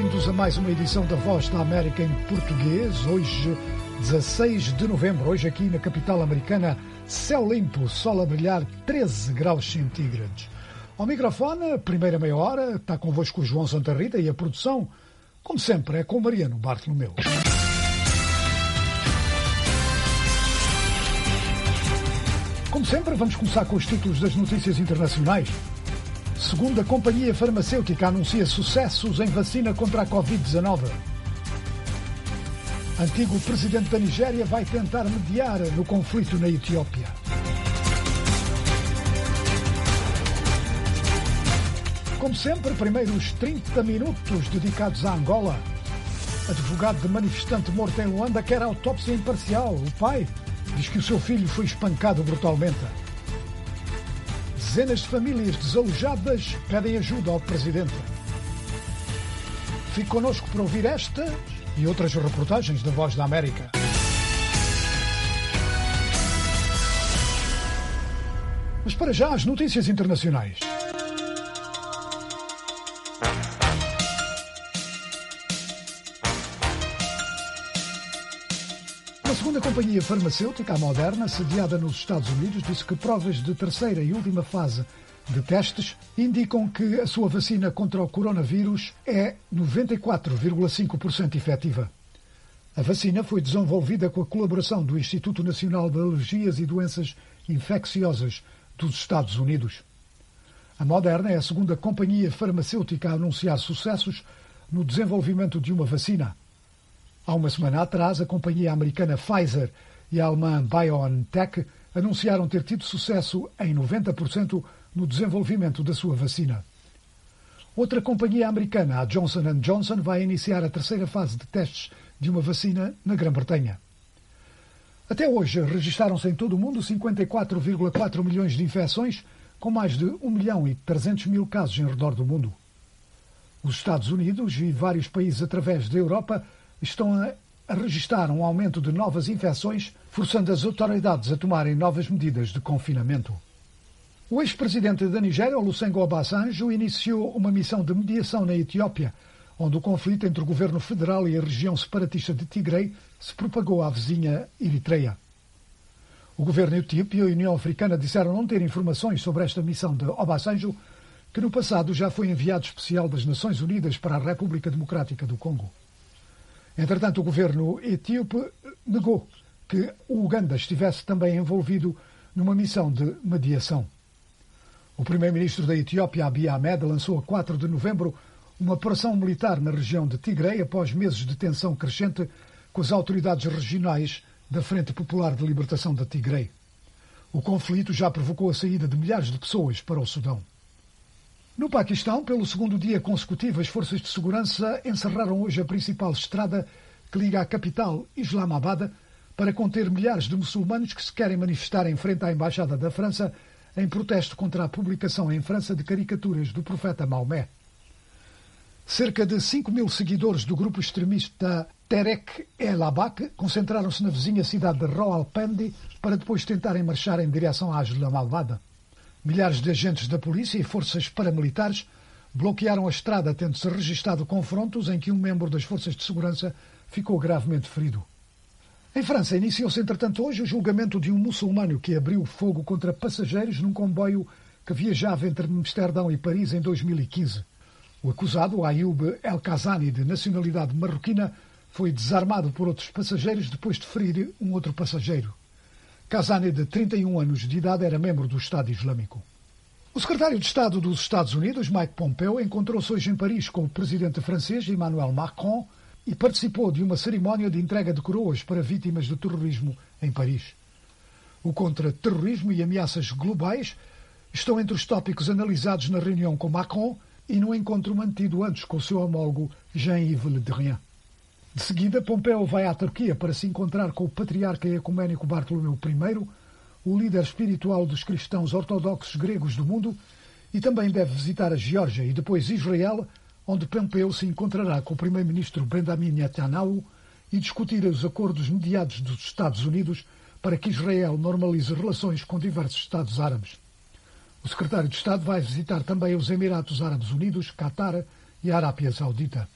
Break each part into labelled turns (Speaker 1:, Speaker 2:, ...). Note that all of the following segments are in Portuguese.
Speaker 1: bem-vindos a mais uma edição da Voz da América em português. Hoje, 16 de novembro, hoje aqui na capital americana, céu limpo, sol a brilhar, 13 graus centígrados. Ao microfone, a primeira meia hora, está convosco o João Santa Rita e a produção, como sempre, é com o Mariano Bartolomeu. Como sempre, vamos começar com os títulos das notícias internacionais. Segunda companhia farmacêutica anuncia sucessos em vacina contra a Covid-19. Antigo presidente da Nigéria vai tentar mediar no conflito na Etiópia. Como sempre, primeiros 30 minutos dedicados a Angola. Advogado de manifestante morto em Luanda quer autópsia imparcial. O pai diz que o seu filho foi espancado brutalmente. Dezenas de famílias desalojadas pedem ajuda ao presidente. Fique connosco para ouvir esta e outras reportagens da Voz da América. Mas para já, as notícias internacionais. A companhia farmacêutica, a Moderna, sediada nos Estados Unidos, disse que provas de terceira e última fase de testes indicam que a sua vacina contra o coronavírus é 94,5% efetiva. A vacina foi desenvolvida com a colaboração do Instituto Nacional de Alergias e Doenças Infecciosas dos Estados Unidos. A Moderna é a segunda companhia farmacêutica a anunciar sucessos no desenvolvimento de uma vacina. Há uma semana atrás, a companhia americana Pfizer e a alemã BioNTech anunciaram ter tido sucesso em 90% no desenvolvimento da sua vacina. Outra companhia americana, a Johnson & Johnson, vai iniciar a terceira fase de testes de uma vacina na Grã-Bretanha. Até hoje, registaram-se em todo o mundo 54,4 milhões de infecções, com mais de 1.300.000 casos em redor do mundo. Os Estados Unidos e vários países através da Europa estão a registrar um aumento de novas infecções, forçando as autoridades a tomarem novas medidas de confinamento. O ex-presidente da Nigéria, Olusegun Obasanjo, iniciou uma missão de mediação na Etiópia, onde o conflito entre o governo federal e a região separatista de Tigray se propagou à vizinha Eritreia. O governo etíope e a União Africana disseram não ter informações sobre esta missão de Obasanjo, que no passado já foi enviado especial das Nações Unidas para a República Democrática do Congo. Entretanto, o governo etíope negou que o Uganda estivesse também envolvido numa missão de mediação. O primeiro-ministro da Etiópia, Abiy Ahmed, lançou a 4 de novembro uma operação militar na região de Tigray após meses de tensão crescente com as autoridades regionais da Frente Popular de Libertação de Tigray. O conflito já provocou a saída de milhares de pessoas para o Sudão. No Paquistão, pelo segundo dia consecutivo, as forças de segurança encerraram hoje a principal estrada que liga a capital, Islamabad, para conter milhares de muçulmanos que se querem manifestar em frente à Embaixada da França em protesto contra a publicação em França de caricaturas do profeta Maomé. Cerca de 5.000 seguidores do grupo extremista Tehreek-e-Labaq concentraram-se na vizinha cidade de Rawalpindi para depois tentarem marchar em direção à Islamabad. Milhares de agentes da polícia e forças paramilitares bloquearam a estrada, tendo-se registado confrontos em que um membro das forças de segurança ficou gravemente ferido. Em França, iniciou-se, entretanto, hoje o julgamento de um muçulmano que abriu fogo contra passageiros num comboio que viajava entre Amsterdão e Paris em 2015. O acusado, Ayoub El-Kazani, de nacionalidade marroquina, foi desarmado por outros passageiros depois de ferir um outro passageiro. Kazani, de 31 anos de idade, era membro do Estado Islâmico. O secretário de Estado dos Estados Unidos, Mike Pompeo, encontrou-se hoje em Paris com o presidente francês Emmanuel Macron e participou de uma cerimónia de entrega de coroas para vítimas do terrorismo em Paris. O contra-terrorismo e ameaças globais estão entre os tópicos analisados na reunião com Macron e no encontro mantido antes com o seu homólogo Jean-Yves Le Drian. De seguida, Pompeo vai à Turquia para se encontrar com o patriarca ecuménico Bartolomeu I, o líder espiritual dos cristãos ortodoxos gregos do mundo, e também deve visitar a Geórgia e depois Israel, onde Pompeo se encontrará com o primeiro-ministro Benjamin Netanyahu e discutir os acordos mediados dos Estados Unidos para que Israel normalize relações com diversos Estados árabes. O secretário de Estado vai visitar também os Emirados Árabes Unidos, Catar e a Arábia Saudita.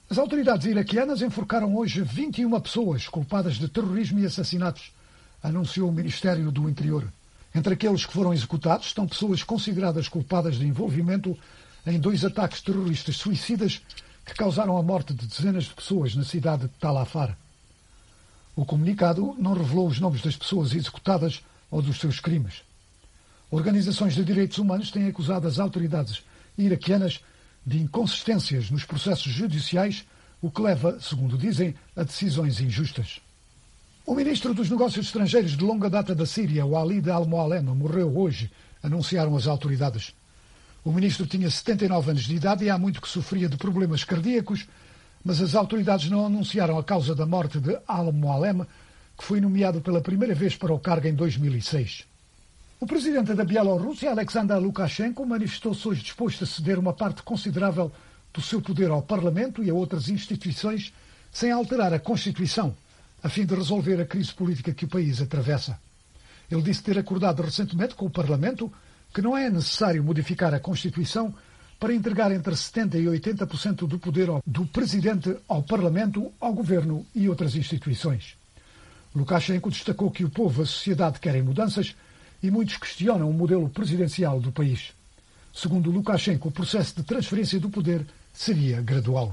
Speaker 1: As autoridades iraquianas enforcaram hoje 21 pessoas culpadas de terrorismo e assassinatos, anunciou o Ministério do Interior. Entre aqueles que foram executados estão pessoas consideradas culpadas de envolvimento em 2 ataques terroristas suicidas que causaram a morte de dezenas de pessoas na cidade de Tal Afar. O comunicado não revelou os nomes das pessoas executadas ou dos seus crimes. Organizações de direitos humanos têm acusado as autoridades iraquianas de inconsistências nos processos judiciais, o que leva, segundo dizem, a decisões injustas. O ministro dos Negócios Estrangeiros de longa data da Síria, Walid al-Mualem, morreu hoje, anunciaram as autoridades. O ministro tinha 79 anos de idade e há muito que sofria de problemas cardíacos, mas as autoridades não anunciaram a causa da morte de al-Mualem, que foi nomeado pela primeira vez para o cargo em 2006. O presidente da Bielorrússia, Alexander Lukashenko, manifestou-se hoje disposto a ceder uma parte considerável do seu poder ao Parlamento e a outras instituições, sem alterar a Constituição, a fim de resolver a crise política que o país atravessa. Ele disse ter acordado recentemente com o Parlamento que não é necessário modificar a Constituição para entregar entre 70% e 80% do poder do Presidente ao Parlamento, ao Governo e outras instituições. Lukashenko destacou que o povo e a sociedade querem mudanças e muitos questionam o modelo presidencial do país. Segundo Lukashenko, o processo de transferência do poder seria gradual.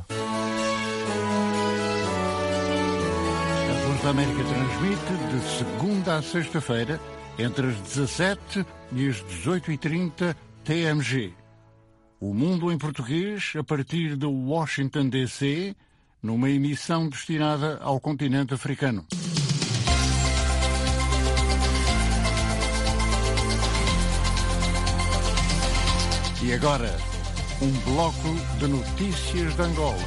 Speaker 2: A Voz da América transmite de segunda a sexta-feira, entre as 17 e as 18h30 TMG. O Mundo em Português, a partir de Washington, D.C., numa emissão destinada ao continente africano. E agora, um bloco de notícias de Angola.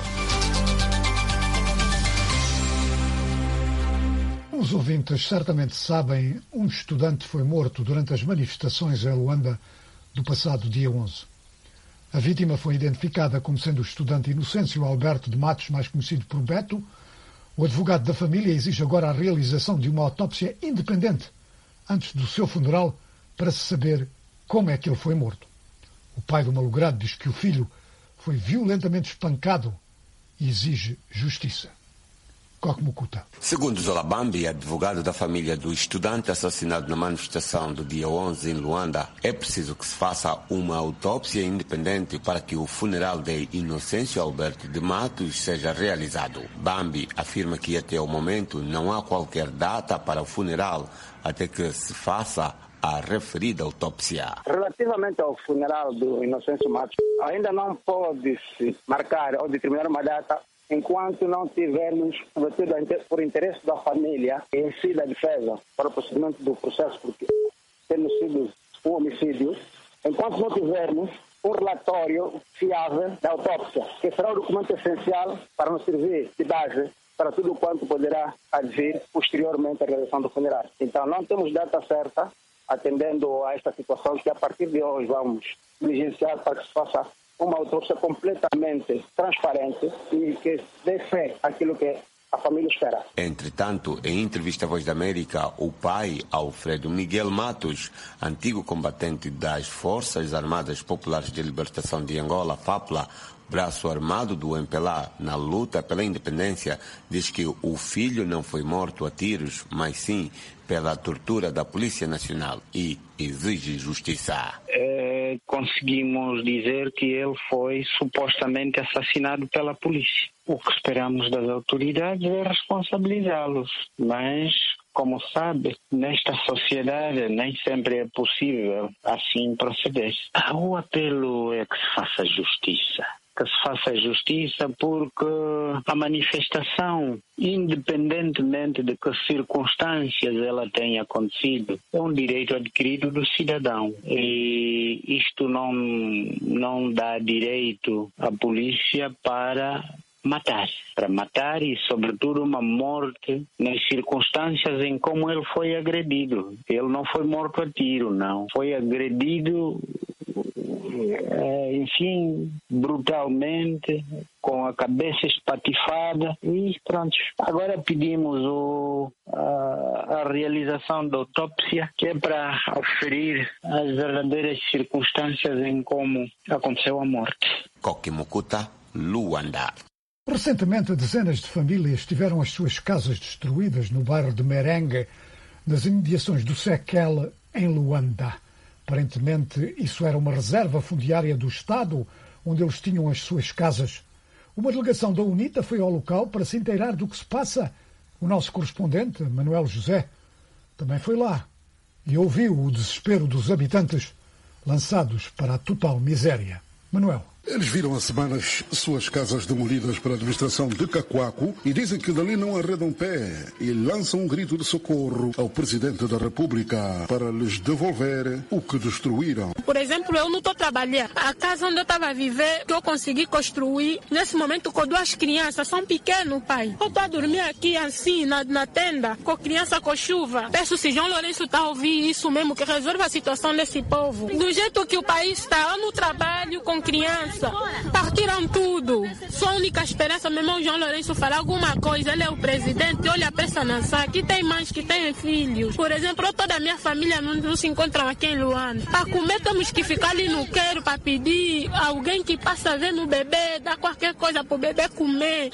Speaker 1: Os ouvintes certamente sabem, um estudante foi morto durante as manifestações em Luanda do passado dia 11. A vítima foi identificada como sendo o estudante Inocêncio Alberto de Matos, mais conhecido por Beto. O advogado da família exige agora a realização de uma autópsia independente antes do seu funeral para se saber como é que ele foi morto. O pai do malogrado diz que o filho foi violentamente espancado e exige justiça. Coque Mukuta.
Speaker 3: Segundo Zola Bambi, advogado da família do estudante assassinado na manifestação do dia 11 em Luanda, é preciso que se faça uma autópsia independente para que o funeral de Inocêncio Alberto de Matos seja realizado. Bambi afirma que até o momento não há qualquer data para o funeral até que se faça a referida autópsia.
Speaker 4: Relativamente ao funeral do Inocêncio Matos, ainda não pode-se marcar ou determinar uma data enquanto não tivermos, sobretudo por interesse da família, em si da defesa, para o procedimento do processo, porque tendo sido um homicídio, enquanto não tivermos um relatório fiável da autópsia, que será o documento essencial para nos servir de base para tudo quanto poderá advir posteriormente à realização do funeral. Então não temos data certa, atendendo a esta situação que a partir de hoje vamos diligenciar para que se faça uma autópsia completamente transparente e que dê fé àquilo que a família espera.
Speaker 3: Entretanto, em entrevista à Voz da América, o pai, Alfredo Miguel Matos, antigo combatente das Forças Armadas Populares de Libertação de Angola, FAPLA, braço armado do MPLA na luta pela independência, diz que o filho não foi morto a tiros, mas sim pela tortura da Polícia Nacional e exige justiça.
Speaker 5: Conseguimos dizer que ele foi supostamente assassinado pela polícia. O que esperamos das autoridades é responsabilizá-los, mas, como sabe, nesta sociedade nem sempre é possível assim proceder. O apelo é que se faça justiça. Que se faça justiça porque a manifestação, independentemente de que circunstâncias ela tenha acontecido, é um direito adquirido do cidadão. E isto não dá direito à polícia para matar e, sobretudo, uma morte nas circunstâncias em como ele foi agredido. Ele não foi morto a tiro, não. Foi agredido, enfim, brutalmente, com a cabeça espatifada e pronto. Agora pedimos a realização da autópsia, que é para aferir as verdadeiras circunstâncias em como aconteceu a morte.
Speaker 3: Coque Mukuta, Luanda.
Speaker 1: Recentemente, dezenas de famílias tiveram as suas casas destruídas no bairro de Merengue, nas imediações do Sekele, em Luanda. Aparentemente, isso era uma reserva fundiária do Estado, onde eles tinham as suas casas. Uma delegação da UNITA foi ao local para se inteirar do que se passa. O nosso correspondente, Manuel José, também foi lá e ouviu o desespero dos habitantes lançados para a total miséria. Manuel.
Speaker 6: Eles viram há semanas suas casas demolidas pela administração de Cacoaco e dizem que dali não arredam pé e lançam um grito de socorro ao Presidente da República para lhes devolver o que destruíram.
Speaker 7: Por exemplo, eu não estou trabalhando. A casa onde eu estava a viver, que eu consegui construir, nesse momento com 2 crianças, são pequenos, pai. Eu estou a dormir aqui assim, na tenda, com criança com chuva. Peço se João Lourenço está a ouvir isso mesmo, que resolva a situação desse povo. Do jeito que o país está, eu no trabalho com criança. Partiram tudo. Sua única esperança, meu irmão João Lourenço, falar alguma coisa. Ele é o presidente, olha para essa nação. Aqui tem mães que têm filhos. Por exemplo, toda a minha família não se encontram aqui em Luanda. Para comer, temos que ficar ali no queiro para pedir alguém que passa a ver no bebê, dar qualquer coisa para o bebê comer.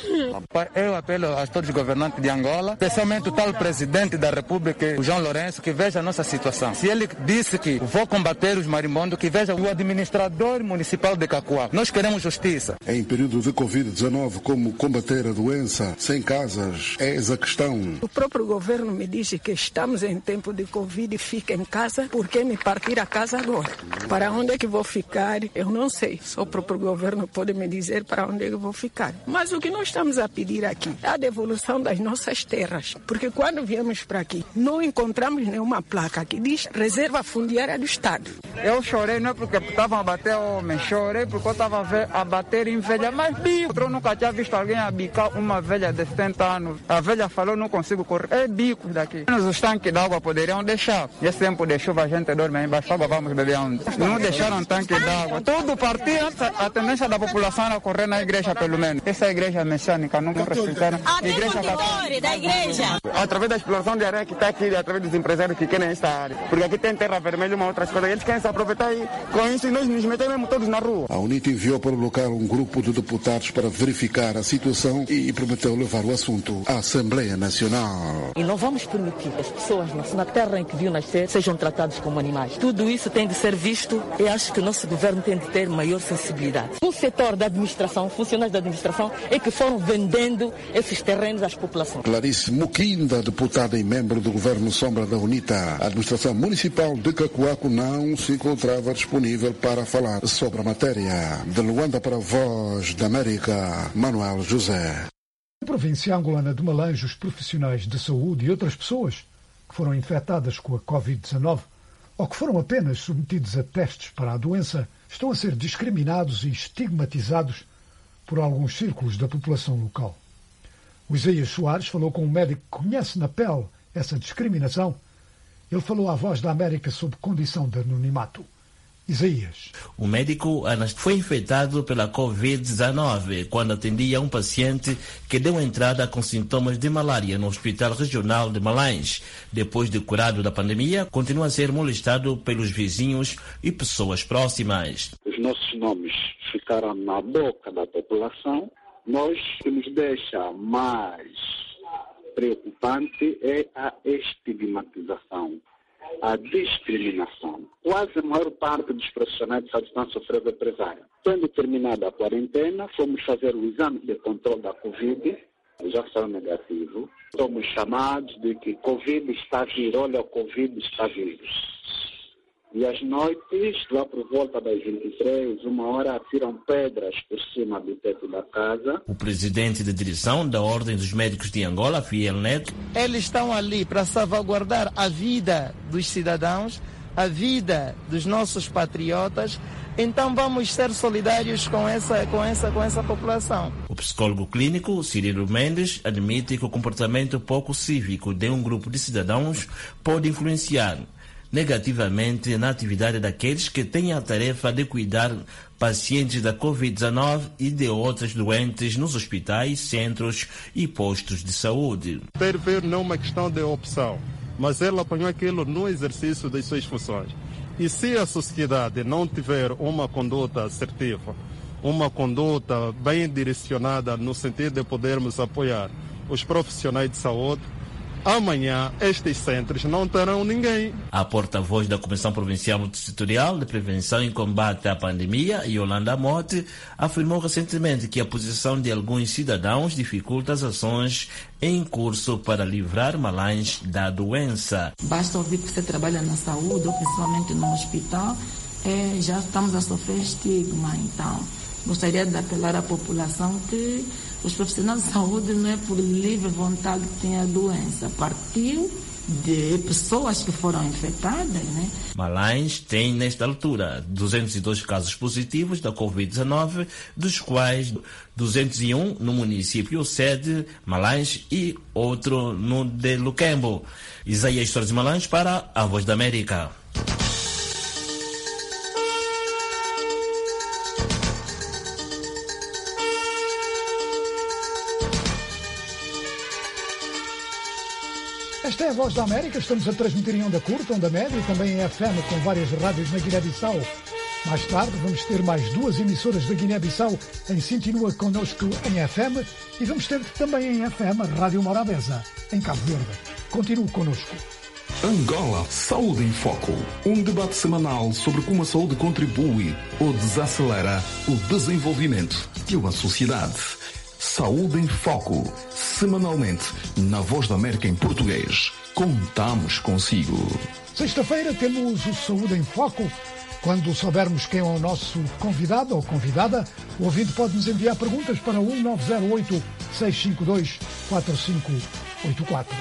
Speaker 8: Eu apelo a todos os governantes de Angola, especialmente o tal presidente da República, o João Lourenço, que veja a nossa situação. Se ele disse que vou combater os marimbondos, que veja o administrador municipal de Cacoa. Nós queremos justiça.
Speaker 6: Em período de Covid-19, como combater a doença sem casas? Eis a questão.
Speaker 9: O próprio governo me disse que estamos em tempo de Covid e fica em casa. Por que me partir a casa agora? Para onde é que vou ficar? Eu não sei. Só o próprio governo pode me dizer para onde é que eu vou ficar. Mas o que nós estamos a pedir aqui é a devolução das nossas terras. Porque quando viemos para aqui, não encontramos nenhuma placa que diz Reserva Fundiária do Estado.
Speaker 8: Eu chorei não é porque estavam a bater homem, chorei porque eu estava a bater em velha, mas bico. Eu nunca tinha visto alguém a bicar uma velha de 70 anos. A velha falou, não consigo correr. É bico daqui. Os tanques de água poderiam deixar. Nesse tempo de chuva a gente dorme embaixo, água vamos beber onde? Não deixaram tanque de água. Tudo partiu. A tendência da população era correr na igreja, pelo menos. Essa igreja messiânica não respeitaram.
Speaker 10: A igreja da igreja.
Speaker 8: Através da exploração de areia que está aqui, através dos empresários que querem esta área. Porque aqui tem terra vermelha e uma outras coisas. Eles querem se aproveitar e com isso nós nos metemos todos na rua.
Speaker 6: A UNITA enviou para o local um grupo de deputados para verificar a situação e prometeu levar o assunto à Assembleia Nacional.
Speaker 11: E não vamos permitir que as pessoas na terra em que viu nascer sejam tratadas como animais. Tudo isso tem de ser visto e acho que o nosso governo tem de ter maior sensibilidade. O setor da administração, funcionários da administração, é que foram vendendo esses terrenos às populações.
Speaker 6: Clarice Muquinda, deputada e membro do governo sombra da UNITA. A administração municipal de Cacoaco não se encontrava disponível para falar sobre a matéria. De Luanda para a Voz da América, Manuel José.
Speaker 1: Na província angolana de Malange, os profissionais de saúde e outras pessoas que foram infectadas com a Covid-19 ou que foram apenas submetidos a testes para a doença estão a ser discriminados e estigmatizados por alguns círculos da população local. O Isaías Soares falou com um médico que conhece na pele essa discriminação. Ele falou à Voz da América sob condição de anonimato. Isaías.
Speaker 12: O médico foi infectado pela Covid-19 quando atendia um paciente que deu entrada com sintomas de malária no Hospital Regional de Malange. Depois de curado da pandemia, continua a ser molestado pelos vizinhos e pessoas próximas.
Speaker 13: Os nossos nomes ficaram na boca da população. Nós, o que nos deixa mais preocupante é a estigmatização, a discriminação. Quase a maior parte dos profissionais de saúde estão sofrendo represália. Tendo terminada a quarentena, fomos fazer o exame de controle da Covid, já saiu negativo. Somos chamados de que Covid está a vir, olha, o Covid está a vir. E às noites, lá por volta das 23, 1h, atiram pedras por cima do teto da casa.
Speaker 12: O presidente de direção da Ordem dos Médicos de Angola, Fiel Neto.
Speaker 14: Eles estão ali para salvaguardar a vida dos cidadãos, a vida dos nossos patriotas. Então vamos ser solidários com essa população.
Speaker 12: O psicólogo clínico Cirilo Mendes admite que o comportamento pouco cívico de um grupo de cidadãos pode influenciar negativamente na atividade daqueles que têm a tarefa de cuidar pacientes da Covid-19 e de outras doentes nos hospitais, centros e postos de saúde.
Speaker 15: Ter não é uma questão de opção, mas ele apanhou aquilo no exercício das suas funções. E se a sociedade não tiver uma conduta assertiva, uma conduta bem direcionada no sentido de podermos apoiar os profissionais de saúde, amanhã estes centros não terão ninguém.
Speaker 12: A porta-voz da Comissão Provincial Multissetorial de Prevenção e Combate à Pandemia, Yolanda Mote, afirmou recentemente que a posição de alguns cidadãos dificulta as ações em curso para livrar Malães da doença.
Speaker 16: Basta ouvir que você trabalha na saúde, ou principalmente no hospital, já estamos a sofrer estigma. Então, gostaria de apelar à população que os profissionais de saúde não é por livre vontade que têm a doença, partiu de pessoas que foram infectadas, né?
Speaker 12: Malães tem, nesta altura, 202 casos positivos da Covid-19, dos quais 201 no município sede, Malães, e outro no de Luquembo. Isaías Torres Malães para a Voz da América.
Speaker 1: Esta é a Voz da América, estamos a transmitir em onda curta, onda média e também em FM com várias rádios na Guiné-Bissau. Mais tarde vamos ter mais 2 emissoras da Guiné-Bissau em sintonia connosco em FM e vamos ter também em FM a Rádio Morabeza, em Cabo Verde. Continue connosco.
Speaker 17: Angola, Saúde em Foco. Um debate semanal sobre como a saúde contribui ou desacelera o desenvolvimento de uma sociedade. Saúde em Foco, semanalmente, na Voz da América em português. Contamos consigo.
Speaker 1: Sexta-feira temos o Saúde em Foco. Quando soubermos quem é o nosso convidado ou convidada, o ouvinte pode nos enviar perguntas para 1908-652-4584.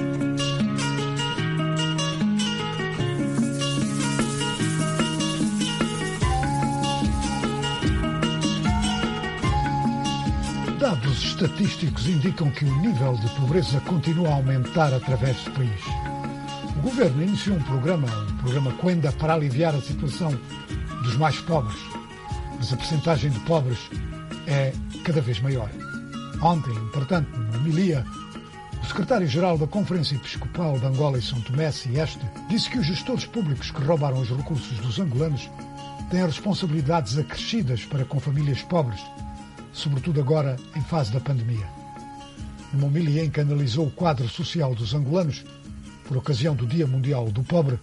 Speaker 1: Dados estatísticos indicam que o nível de pobreza continua a aumentar através do país. O governo iniciou um programa Cuenda, para aliviar a situação dos mais pobres, mas a percentagem de pobres é cada vez maior. Ontem, portanto, numa homilia, o secretário-geral da Conferência Episcopal de Angola e São Tomé, Sieste, disse que os gestores públicos que roubaram os recursos dos angolanos têm responsabilidades acrescidas para com famílias pobres, sobretudo agora em fase da pandemia. Numa homilia em que analisou o quadro social dos angolanos, por ocasião do Dia Mundial do Pobre,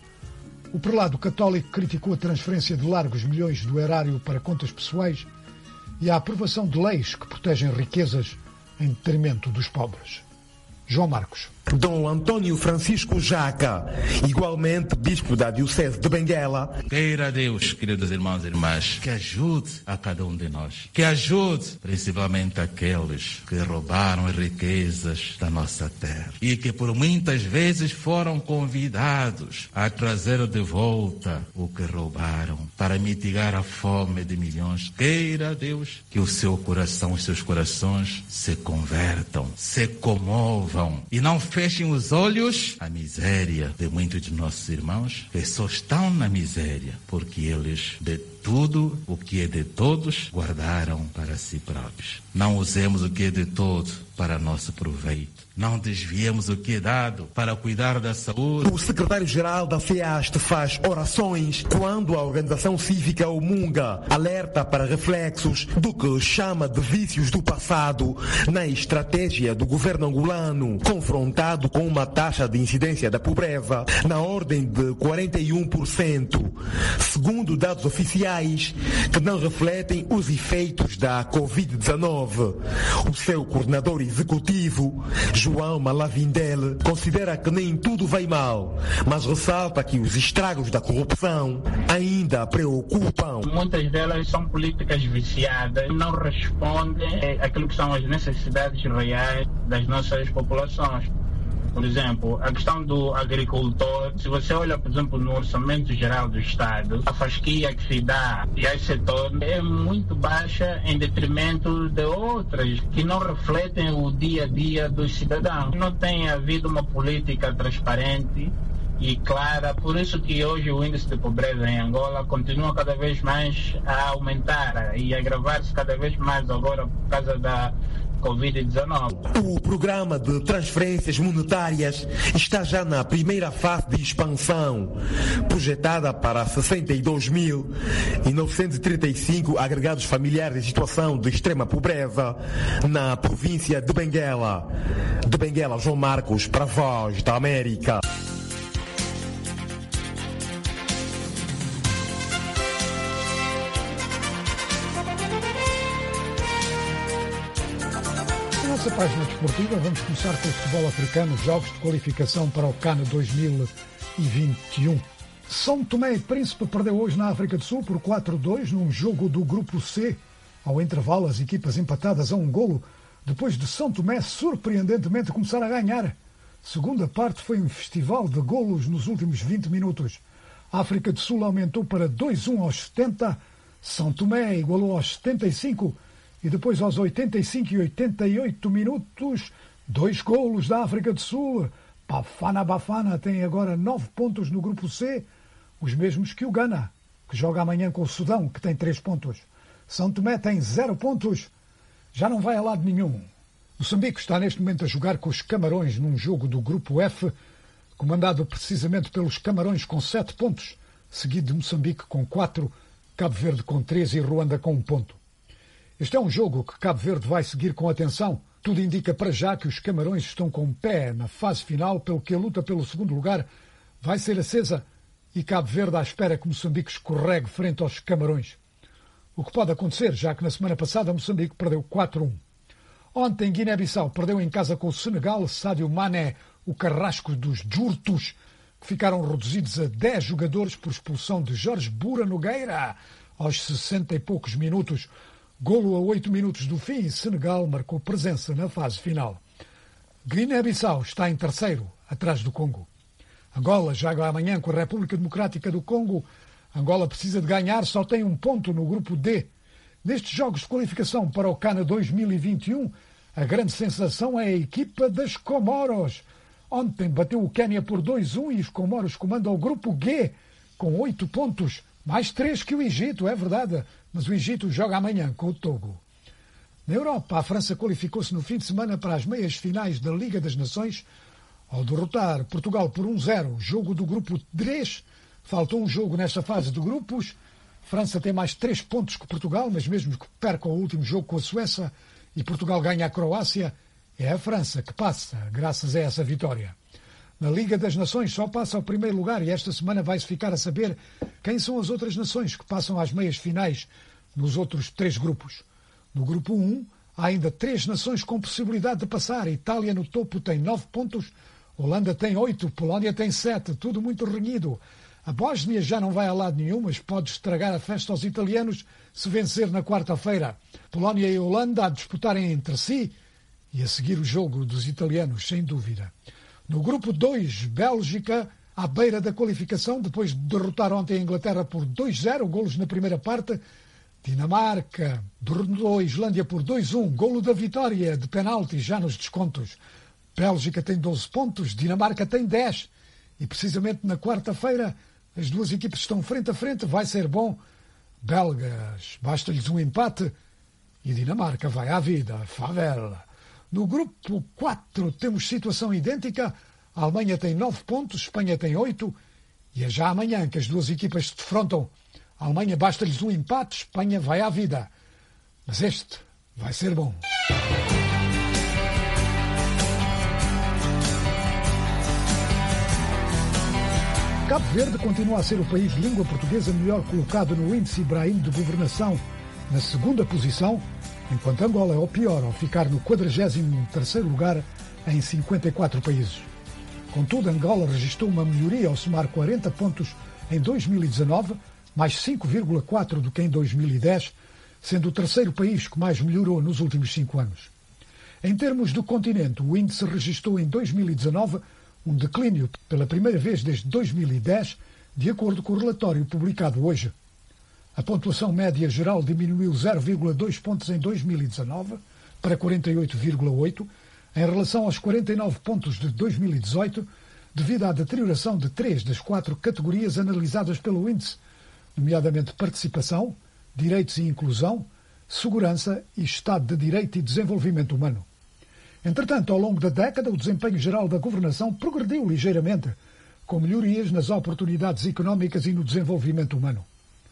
Speaker 1: o prelado católico criticou a transferência de largos milhões do erário para contas pessoais e a aprovação de leis que protegem riquezas em detrimento dos pobres. João Marcos.
Speaker 18: Dom Antônio Francisco Jaca, igualmente bispo da Diocese de Benguela.
Speaker 19: Queira Deus, queridos irmãos e irmãs, que ajude a cada um de nós, que ajude principalmente aqueles que roubaram as riquezas da nossa terra e que por muitas vezes foram convidados a trazer de volta o que roubaram para mitigar a fome de milhões. Queira Deus que o seu coração, os seus corações se convertam, se comovam e não fechem os olhos à miséria de muitos de nossos irmãos que só estão na miséria porque eles de tudo o que é de todos guardaram para si próprios. Não usemos o que é de todos para nosso proveito. Não desviemos o que é dado para cuidar da saúde.
Speaker 18: O secretário-geral da FEAST faz orações quando a organização cívica Umunga alerta para reflexos do que chama de vícios do passado na estratégia do governo angolano, confrontado com uma taxa de incidência da pobreza na ordem de 41%, segundo dados oficiais que não refletem os efeitos da Covid-19. O seu coordenador executivo, João Malavindele, considera que nem tudo vai mal, mas ressalta que os estragos da corrupção ainda preocupam.
Speaker 5: Muitas delas são políticas viciadas, não respondem àquilo que são as necessidades reais das nossas populações. Por exemplo, a questão do agricultor, se você olha, por exemplo, no orçamento geral do Estado, a fasquia que se dá a esse setor é muito baixa em detrimento de outras que não refletem o dia a dia dos cidadãos. Não tem havido uma política transparente e clara, por isso que hoje o índice de pobreza em Angola continua cada vez mais a aumentar e a agravar-se cada vez mais agora por causa
Speaker 20: Covid-19.
Speaker 18: O programa de transferências monetárias está já na primeira fase de expansão, projetada para 62.935 agregados familiares em situação de extrema pobreza na província de Benguela. De Benguela, João Marcos, para a Voz da América.
Speaker 1: Nossa página desportiva, vamos começar com o futebol africano, jogos de qualificação para o CAN 2021. São Tomé e Príncipe perdeu hoje na África do Sul por 4-2 num jogo do Grupo C. Ao intervalo, as equipas empatadas a um golo, depois de São Tomé surpreendentemente começar a ganhar. Segunda parte foi um festival de golos nos últimos 20 minutos. A África do Sul aumentou para 2-1 aos 70, São Tomé igualou aos 75 e depois aos 85 e 88 minutos, 2 golos da África do Sul. Bafana tem agora 9 pontos no Grupo C, os mesmos que o Ghana, que joga amanhã com o Sudão, que tem 3 pontos. São Tomé tem 0 pontos, já não vai a lado nenhum. Moçambique está neste momento a jogar com os Camarões num jogo do Grupo F, comandado precisamente pelos Camarões com 7 pontos, seguido de Moçambique com 4, Cabo Verde com 3 e Ruanda com 1 ponto. Este é um jogo que Cabo Verde vai seguir com atenção. Tudo indica para já que os Camarões estão com o pé na fase final, pelo que a luta pelo segundo lugar vai ser acesa e Cabo Verde à espera que Moçambique escorregue frente aos Camarões. O que pode acontecer, já que na semana passada Moçambique perdeu 4-1. Ontem Guiné-Bissau perdeu em casa com o Senegal, Sadio Mané, o carrasco dos Jurtos, que ficaram reduzidos a 10 jogadores por expulsão de Jorge Bura Nogueira aos 60 e poucos minutos. Golo a 8 minutos do fim e Senegal marcou presença na fase final. Guiné-Bissau está em terceiro, atrás do Congo. Angola joga amanhã com a República Democrática do Congo. Angola precisa de ganhar, só tem 1 ponto no grupo D. Nestes jogos de qualificação para o CAN 2021, a grande sensação é a equipa das Comoros. Ontem bateu o Quénia por 2-1 e os Comoros comandam o grupo G com 8 pontos. Mais 3 que o Egito, é verdade, mas o Egito joga amanhã com o Togo. Na Europa, a França qualificou-se no fim de semana para as meias finais da Liga das Nações ao derrotar Portugal por 1-0, jogo do grupo 3. Faltou um jogo nesta fase de grupos. França tem mais 3 pontos que Portugal, mas mesmo que perca o último jogo com a Suécia e Portugal ganha a Croácia, é a França que passa, graças a essa vitória. Na Liga das Nações só passa ao primeiro lugar e esta semana vai-se ficar a saber quem são as outras nações que passam às meias finais nos outros 3 grupos. No grupo 1 há ainda 3 nações com possibilidade de passar. Itália no topo tem 9 pontos, Holanda tem 8, Polónia tem 7, tudo muito renhido. A Bósnia já não vai a lado nenhum, mas pode estragar a festa aos italianos se vencer na quarta-feira. Polónia e Holanda a disputarem entre si e a seguir o jogo dos italianos, sem dúvida. No grupo 2, Bélgica, à beira da qualificação, depois de derrotar ontem a Inglaterra por 2-0, golos na primeira parte. Dinamarca derrotou a Islândia por 2-1, golo da vitória de penalti já nos descontos. Bélgica tem 12 pontos, Dinamarca tem 10. E precisamente na quarta-feira as duas equipes estão frente a frente, vai ser bom. Belgas, basta-lhes um empate e Dinamarca vai à vida, favela. No grupo 4 temos situação idêntica. A Alemanha tem 9 pontos, Espanha tem 8. E é já amanhã que as duas equipas se defrontam. A Alemanha basta-lhes um empate, Espanha vai à vida. Mas este vai ser bom. Cabo Verde continua a ser o país de língua portuguesa melhor colocado no índice Ibrahim de governação, na segunda posição, enquanto Angola é o pior ao ficar no 43º lugar em 54 países. Contudo, Angola registrou uma melhoria ao somar 40 pontos em 2019, mais 5,4 do que em 2010, sendo o terceiro país que mais melhorou nos últimos 5 anos. Em termos do continente, o índice registrou em 2019 um declínio pela primeira vez desde 2010, de acordo com o relatório publicado hoje. A pontuação média geral diminuiu 0,2 pontos em 2019 para 48,8, em relação aos 49 pontos de 2018, devido à deterioração de 3 das 4 categorias analisadas pelo índice, nomeadamente participação, direitos e inclusão, segurança e Estado de Direito e desenvolvimento humano. Entretanto, ao longo da década, o desempenho geral da governação progrediu ligeiramente, com melhorias nas oportunidades económicas e no desenvolvimento humano.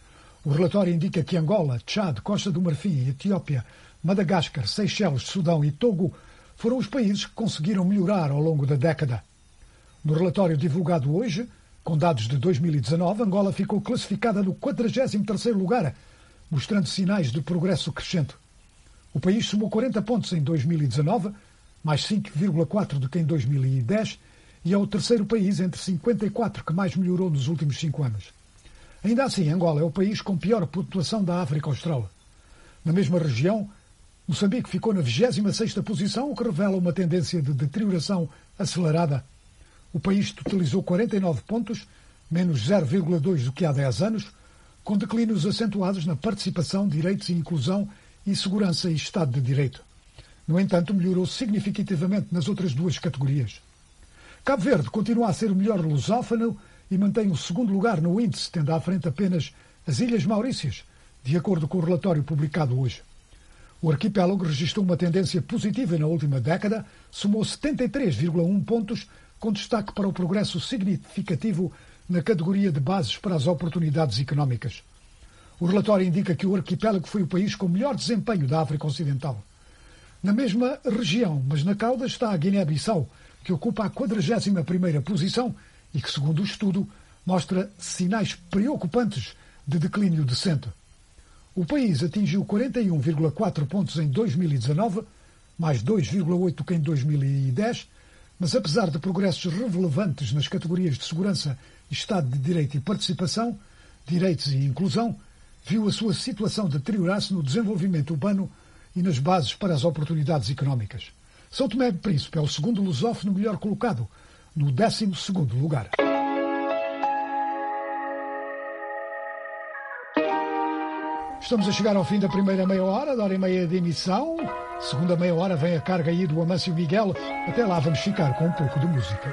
Speaker 1: O relatório indica que Angola, Tchad, Costa do Marfim, Etiópia, Madagascar, Seychelles, Sudão e Togo foram os países que conseguiram melhorar ao longo da década. No relatório divulgado hoje, com dados de 2019, Angola ficou classificada no 43º lugar, mostrando sinais de progresso crescente. O país somou 40 pontos em 2019, mais 5,4 do que em 2010, e é o terceiro país entre 54 que mais melhorou nos últimos 5 anos. Ainda assim, Angola é o país com pior pontuação da África Austral. Na mesma região, Moçambique ficou na 26ª posição, o que revela uma tendência de deterioração acelerada. O país totalizou 49 pontos, menos 0,2 do que há 10 anos, com declínios acentuados na participação, direitos e inclusão e segurança e Estado de Direito. No entanto, melhorou significativamente nas outras duas categorias. Cabo Verde continua a ser o melhor lusófono e mantém o segundo lugar no índice, tendo à frente apenas as Ilhas Maurícias, de acordo com o relatório publicado hoje. O arquipélago registrou uma tendência positiva na última década, somou 73,1 pontos, com destaque para o progresso significativo na categoria de bases para as oportunidades económicas. O relatório indica que o arquipélago foi o país com melhor desempenho da África Ocidental. Na mesma região, mas na cauda, está a Guiné-Bissau, que ocupa a 41ª posição e que, segundo o estudo, mostra sinais preocupantes de declínio decente. O país atingiu 41,4 pontos em 2019, mais 2,8 do que em 2010, mas apesar de progressos relevantes nas categorias de segurança, Estado de Direito e Participação, Direitos e Inclusão, viu a sua situação deteriorar-se no desenvolvimento urbano e nas bases para as oportunidades económicas. São Tomé e Príncipe é o segundo lusófono melhor colocado, no 12º lugar. Estamos a chegar ao fim da primeira meia hora, da hora e meia de emissão. Segunda meia hora vem a carga aí do Amâncio Miguel. Até lá vamos ficar com um pouco de música.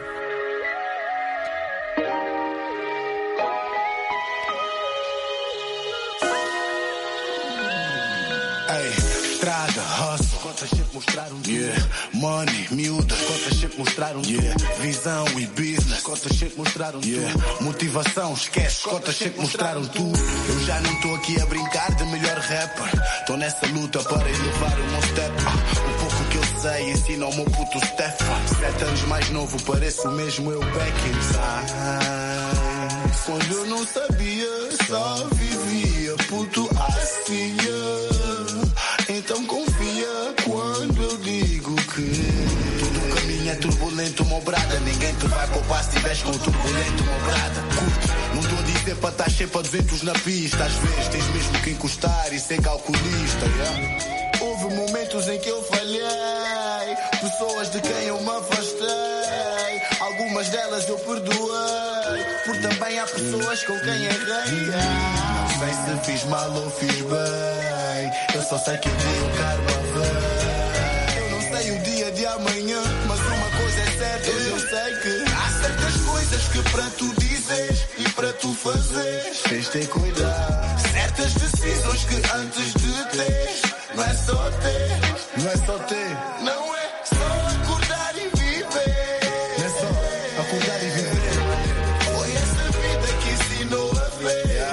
Speaker 20: Estrada, hustle, contas sempre mostraram money, miúdas, contas sempre mostraram visão e business, contas sempre mostraram motivação, esquece, contas sempre mostraram tudo. Eu já não estou aqui a brincar de melhor rapper, estou nessa luta para elevar o meu step. O pouco que eu sei ensina ao meu puto Steph. 7 anos mais novo, pareço mesmo eu back in time. Quando eu não sabia, só vivia puto assim. Então confia quando eu digo que todo caminho é turbulento, meu brada. Ninguém te vai poupar se tiveres com turbulento, meu brada. Curto, não estou a dizer para estar sempre a 200 na pista. Às vezes tens mesmo que encostar e ser calculista, Houve momentos em que eu falhei, pessoas de quem eu me afastei. Algumas delas eu perdoei, porque também há pessoas com quem errei. Não sei se fiz mal ou fiz bem, eu só sei que um dia o karma vem. Eu não sei o dia de amanhã, mas uma coisa é certa, eu sei que há certas coisas que para tu dizeres e para tu fazeres tens de ter cuidado. Certas decisões que antes de teres, não é só ter, não é só ter, não é só acordar e viver. Não é só acordar e viver. Foi essa vida que ensinou a ver.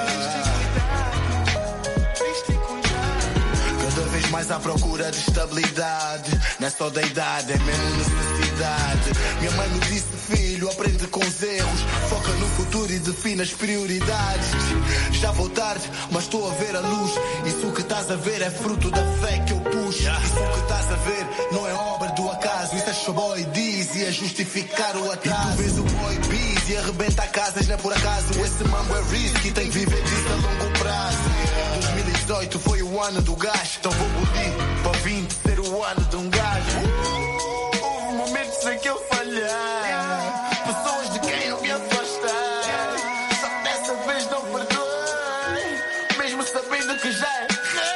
Speaker 20: Cada vez mais à procura de estabilidade. Não é só da idade, é mesmo necessidade. Minha mãe me disse, filho, aprende com os erros. Foca no futuro e define as prioridades. Já vou tarde, mas estou a ver a luz. Isso que estás a ver é fruto da fé que eu puxo. Isso que estás a ver não é obra do acaso. Isso é só boy diz e é justificar o atraso. E tu vês o boy bis e arrebenta casas, não é por acaso. Esse mambo é risco e tem que viver disso a longo prazo. 2018 foi o ano do gajo, então vou bolir para 20 ser o ano de um gajo. Houve momentos em que eu falhei, pessoas de quem eu me afastei. Só dessa vez não perdoei, mesmo sabendo que já errei.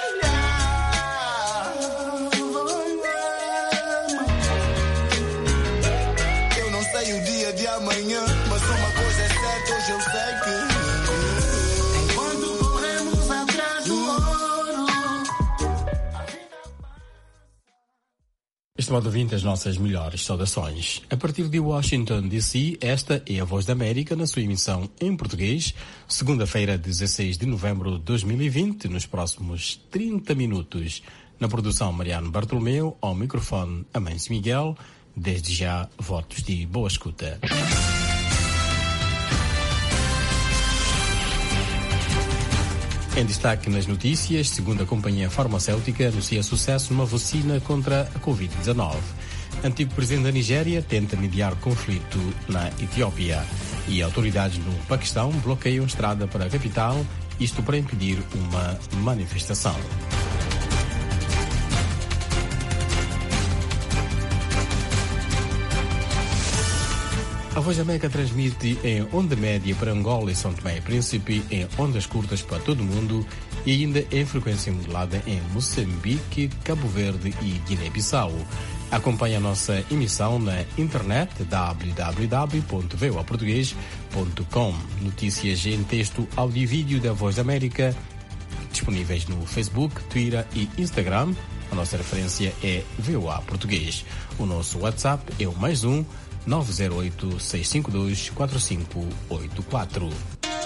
Speaker 20: Eu não sei o dia de amanhã, mas uma coisa é certa, hoje eu sei que enquanto corremos atrás do ouro,
Speaker 21: Estimado ouvinte, as nossas melhores saudações. A partir de Washington, D.C., esta é a Voz da América na sua emissão em português, segunda-feira, 16 de novembro de 2020, nos próximos 30 minutos. Na produção, Mariano Bartolomeu, ao microfone, Amâncio Miguel. Desde já, votos de boa escuta. Em destaque nas notícias, segundo a companhia farmacêutica, anuncia sucesso numa vacina contra a Covid-19. Antigo presidente da Nigéria tenta mediar conflito na Etiópia. E autoridades no Paquistão bloqueiam estrada para a capital, isto para impedir uma manifestação. A Voz da América transmite em onda média para Angola e São Tomé e Príncipe, em ondas curtas para todo o mundo e ainda em frequência modulada em Moçambique, Cabo Verde e Guiné-Bissau. Acompanhe a nossa emissão na internet www.voaportugues.com. Notícias em texto, áudio e vídeo da Voz da América disponíveis no Facebook, Twitter e Instagram. A nossa referência é VOA Português. O nosso WhatsApp é o +1 908-652-4584.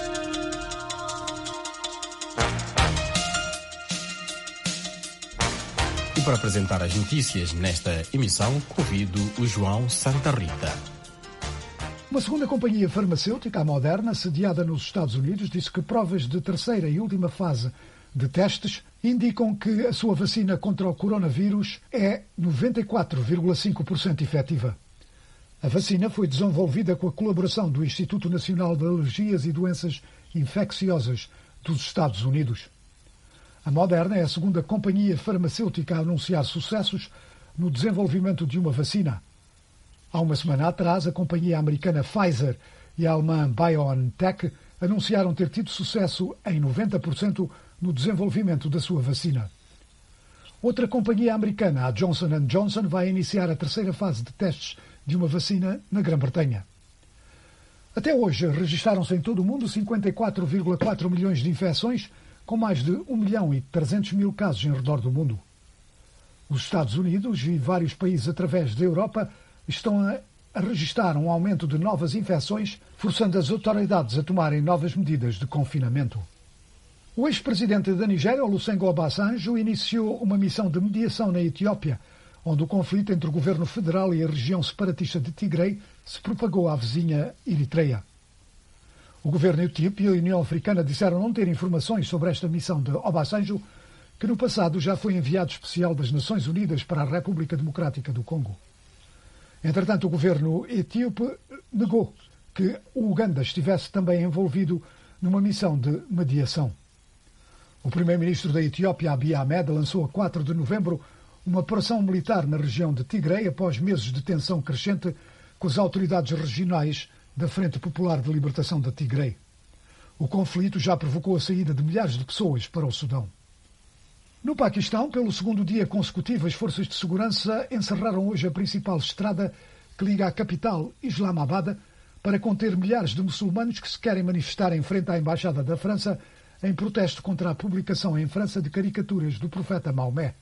Speaker 21: E para apresentar as notícias nesta emissão, convido o João Santa Rita.
Speaker 1: Uma segunda companhia farmacêutica, a Moderna, sediada nos Estados Unidos, disse que provas de terceira e última fase de testes indicam que a sua vacina contra o coronavírus é 94,5% efetiva. A vacina foi desenvolvida com a colaboração do Instituto Nacional de Alergias e Doenças Infecciosas dos Estados Unidos. A Moderna é a segunda companhia farmacêutica a anunciar sucessos no desenvolvimento de uma vacina. Há uma semana atrás, a companhia americana Pfizer e a alemã BioNTech anunciaram ter tido sucesso em 90% no desenvolvimento da sua vacina. Outra companhia americana, a Johnson & Johnson, vai iniciar a terceira fase de testes de uma vacina na Grã-Bretanha. Até hoje, registaram-se em todo o mundo 54,4 milhões de infecções, com mais de 1.300.000 casos em redor do mundo. Os Estados Unidos e vários países através da Europa estão a registrar um aumento de novas infecções, forçando as autoridades a tomarem novas medidas de confinamento. O ex-presidente da Nigéria, Olusegun Obasanjo, iniciou uma missão de mediação na Etiópia, onde o conflito entre o governo federal e a região separatista de Tigray se propagou à vizinha Eritreia. O governo etíope e a União Africana disseram não ter informações sobre esta missão de Obasanjo, que no passado já foi enviado especial das Nações Unidas para a República Democrática do Congo. Entretanto, o governo etíope negou que o Uganda estivesse também envolvido numa missão de mediação. O primeiro-ministro da Etiópia, Abiy Ahmed, lançou a 4 de novembro uma operação militar na região de Tigray após meses de tensão crescente com as autoridades regionais da Frente Popular de Libertação de Tigray. O conflito já provocou a saída de milhares de pessoas para o Sudão. No Paquistão, pelo segundo dia consecutivo, as forças de segurança encerraram hoje a principal estrada que liga a capital, Islamabad, para conter milhares de muçulmanos que se querem manifestar em frente à Embaixada da França em protesto contra a publicação em França de caricaturas do profeta Maomé.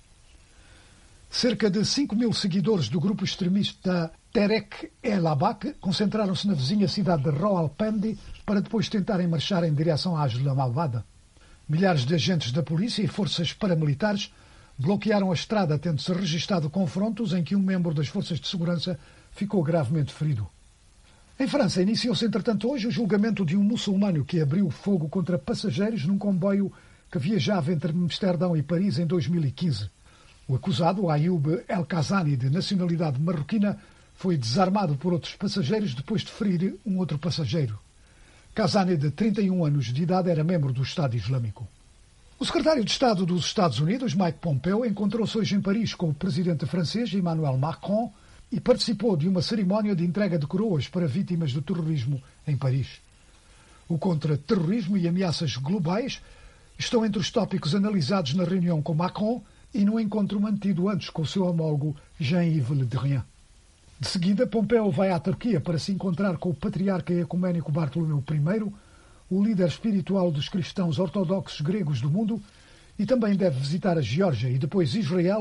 Speaker 1: Cerca de 5.000 seguidores do grupo extremista Tehreek el-Abaq concentraram-se na vizinha cidade de Rawalpindi para depois tentarem marchar em direção à Islamabad. Milhares de agentes da polícia e forças paramilitares bloquearam a estrada, tendo-se registado confrontos em que um membro das forças de segurança ficou gravemente ferido. Em França, iniciou-se entretanto hoje o julgamento de um muçulmano que abriu fogo contra passageiros num comboio que viajava entre Amsterdão e Paris em 2015. O acusado, Ayoub El-Kazani, de nacionalidade marroquina, foi desarmado por outros passageiros depois de ferir um outro passageiro. Kazani, de 31 anos de idade, era membro do Estado Islâmico. O secretário de Estado dos Estados Unidos, Mike Pompeo, encontrou-se hoje em Paris com o presidente francês Emmanuel Macron e participou de uma cerimónia de entrega de coroas para vítimas do terrorismo em Paris. O contra-terrorismo e ameaças globais estão entre os tópicos analisados na reunião com Macron e no encontro mantido antes com o seu homólogo Jean-Yves Le Drian. De seguida, Pompeo vai à Turquia para se encontrar com o patriarca ecuménico Bartolomeu I, o líder espiritual dos cristãos ortodoxos gregos do mundo, e também deve visitar a Geórgia e depois Israel,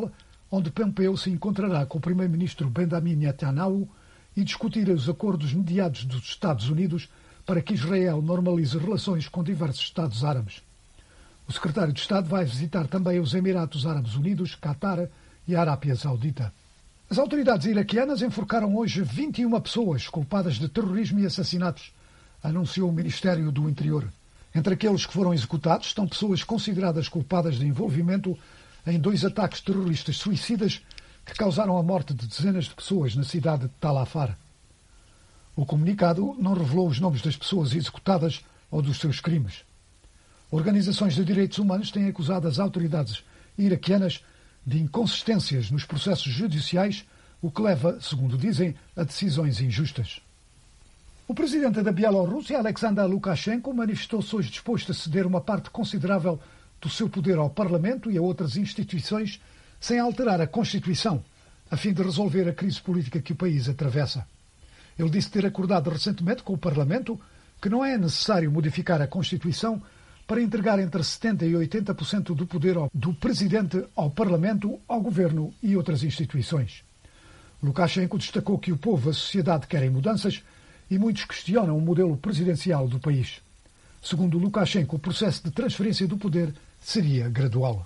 Speaker 1: onde Pompeo se encontrará com o primeiro-ministro Benjamin Netanyahu e discutir os acordos mediados dos Estados Unidos para que Israel normalize relações com diversos Estados árabes. O secretário de Estado vai visitar também os Emirados Árabes Unidos, Catar e a Arábia Saudita. As autoridades iraquianas enforcaram hoje 21 pessoas culpadas de terrorismo e assassinatos, anunciou o Ministério do Interior. Entre aqueles que foram executados estão pessoas consideradas culpadas de envolvimento em 2 ataques terroristas suicidas que causaram a morte de dezenas de pessoas na cidade de Tal Afar. O comunicado não revelou os nomes das pessoas executadas ou dos seus crimes. Organizações de direitos humanos têm acusado as autoridades iraquianas de inconsistências nos processos judiciais, o que leva, segundo dizem, a decisões injustas. O presidente da Bielorrússia, Alexander Lukashenko, manifestou-se hoje disposto a ceder uma parte considerável do seu poder ao Parlamento e a outras instituições, sem alterar a Constituição, a fim de resolver a crise política que o país atravessa. Ele disse ter acordado recentemente com o Parlamento que não é necessário modificar a Constituição para entregar entre 70% e 80% do poder do Presidente ao Parlamento, ao Governo e outras instituições. Lukashenko destacou que o povo e a sociedade querem mudanças e muitos questionam o modelo presidencial do país. Segundo Lukashenko, o processo de transferência do poder seria gradual.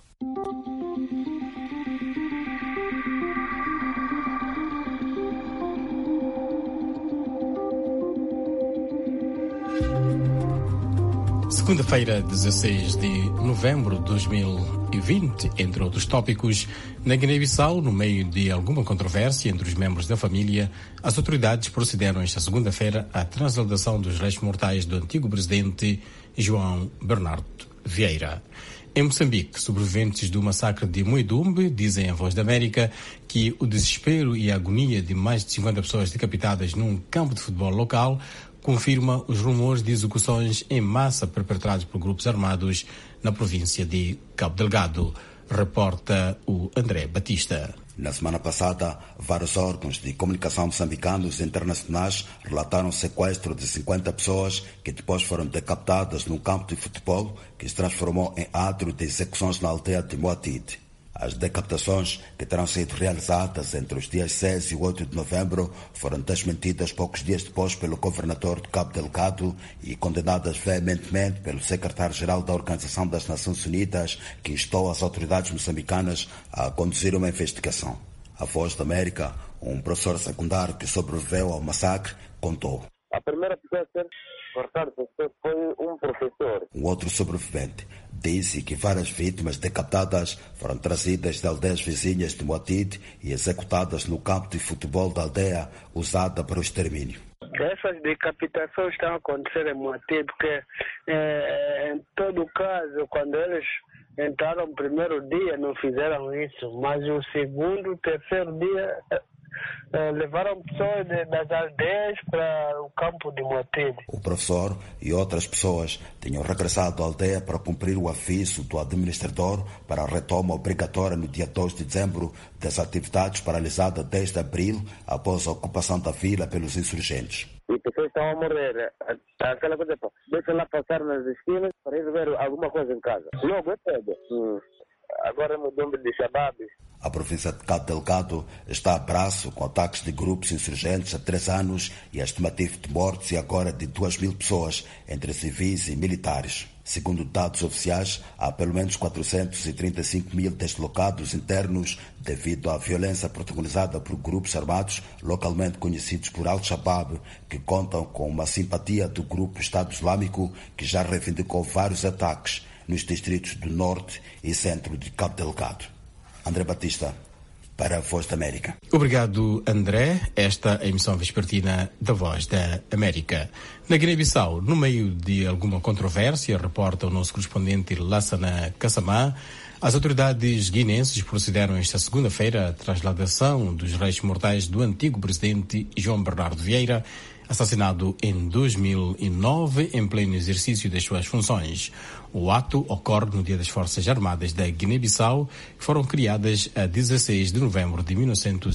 Speaker 21: Segunda-feira, 16 de novembro de 2020, entre outros tópicos, na Guiné-Bissau, no meio de alguma controvérsia entre os membros da família, as autoridades procederam esta segunda-feira à transladação dos restos mortais do antigo presidente João Bernardo Vieira. Em Moçambique, sobreviventes do massacre de Muidumbe dizem à Voz da América que o desespero e a agonia de mais de 50 pessoas decapitadas num campo de futebol local confirma os rumores de execuções em massa perpetrados por grupos armados na província de Cabo Delgado, reporta o André Batista.
Speaker 2: Na semana passada, vários órgãos de comunicação moçambicanos e internacionais relataram o sequestro de 50 pessoas que depois foram decapitadas num campo de futebol que se transformou em átrio de execuções na aldeia de Moatide. As decapitações, que terão sido realizadas entre os dias 6 e 8 de novembro, foram desmentidas poucos dias depois pelo governador de Cabo Delgado e condenadas veementemente pelo secretário-geral da Organização das Nações Unidas, que instou as autoridades moçambicanas a conduzir uma investigação. A Voz da América, um professor secundário que sobreviveu ao massacre, contou.
Speaker 22: A primeira pessoa a ser cortada foi um professor.
Speaker 2: Um outro sobrevivente disse que várias vítimas decapitadas foram trazidas de aldeias vizinhas de Moatide e executadas no campo de futebol da aldeia usada para o extermínio.
Speaker 22: Essas decapitações estão a acontecer em Moatide porque, em todo caso, quando eles entraram no primeiro dia não fizeram isso, mas o segundo, terceiro dia levaram pessoas das aldeias para o campo de Moatide.
Speaker 2: O professor e outras pessoas tinham regressado à aldeia para cumprir o aviso do administrador para a retoma obrigatória no dia 2 de dezembro das atividades paralisadas desde abril após a ocupação da vila pelos insurgentes.
Speaker 22: E pessoas estão a morrer. Aquela coisa, deixa lá passar nas esquinas para resolver alguma coisa em casa. Logo é cedo. Agora no nome de Shabab.
Speaker 2: A província de Cabo Delgado está a braço com ataques de grupos insurgentes há 3 anos e a estimativa de mortes e agora de 2.000 pessoas, entre civis e militares. Segundo dados oficiais, há pelo menos 435.000 deslocados internos devido à violência protagonizada por grupos armados localmente conhecidos por Al-Shabaab, que contam com uma simpatia do grupo Estado Islâmico, que já reivindicou vários ataques nos distritos do Norte e Centro de Cabo Delgado. André Batista, para a Voz da América.
Speaker 21: Obrigado, André. Esta é a emissão vespertina da Voz da América. Na Guiné-Bissau, no meio de alguma controvérsia, reporta o nosso correspondente Lassana Kassamá, as autoridades guineenses procederam esta segunda-feira à transladação dos restos mortais do antigo presidente João Bernardo Vieira, assassinado em 2009 em pleno exercício das suas funções. O ato ocorre no Dia das Forças Armadas da Guiné-Bissau, que foram criadas a 16 de novembro de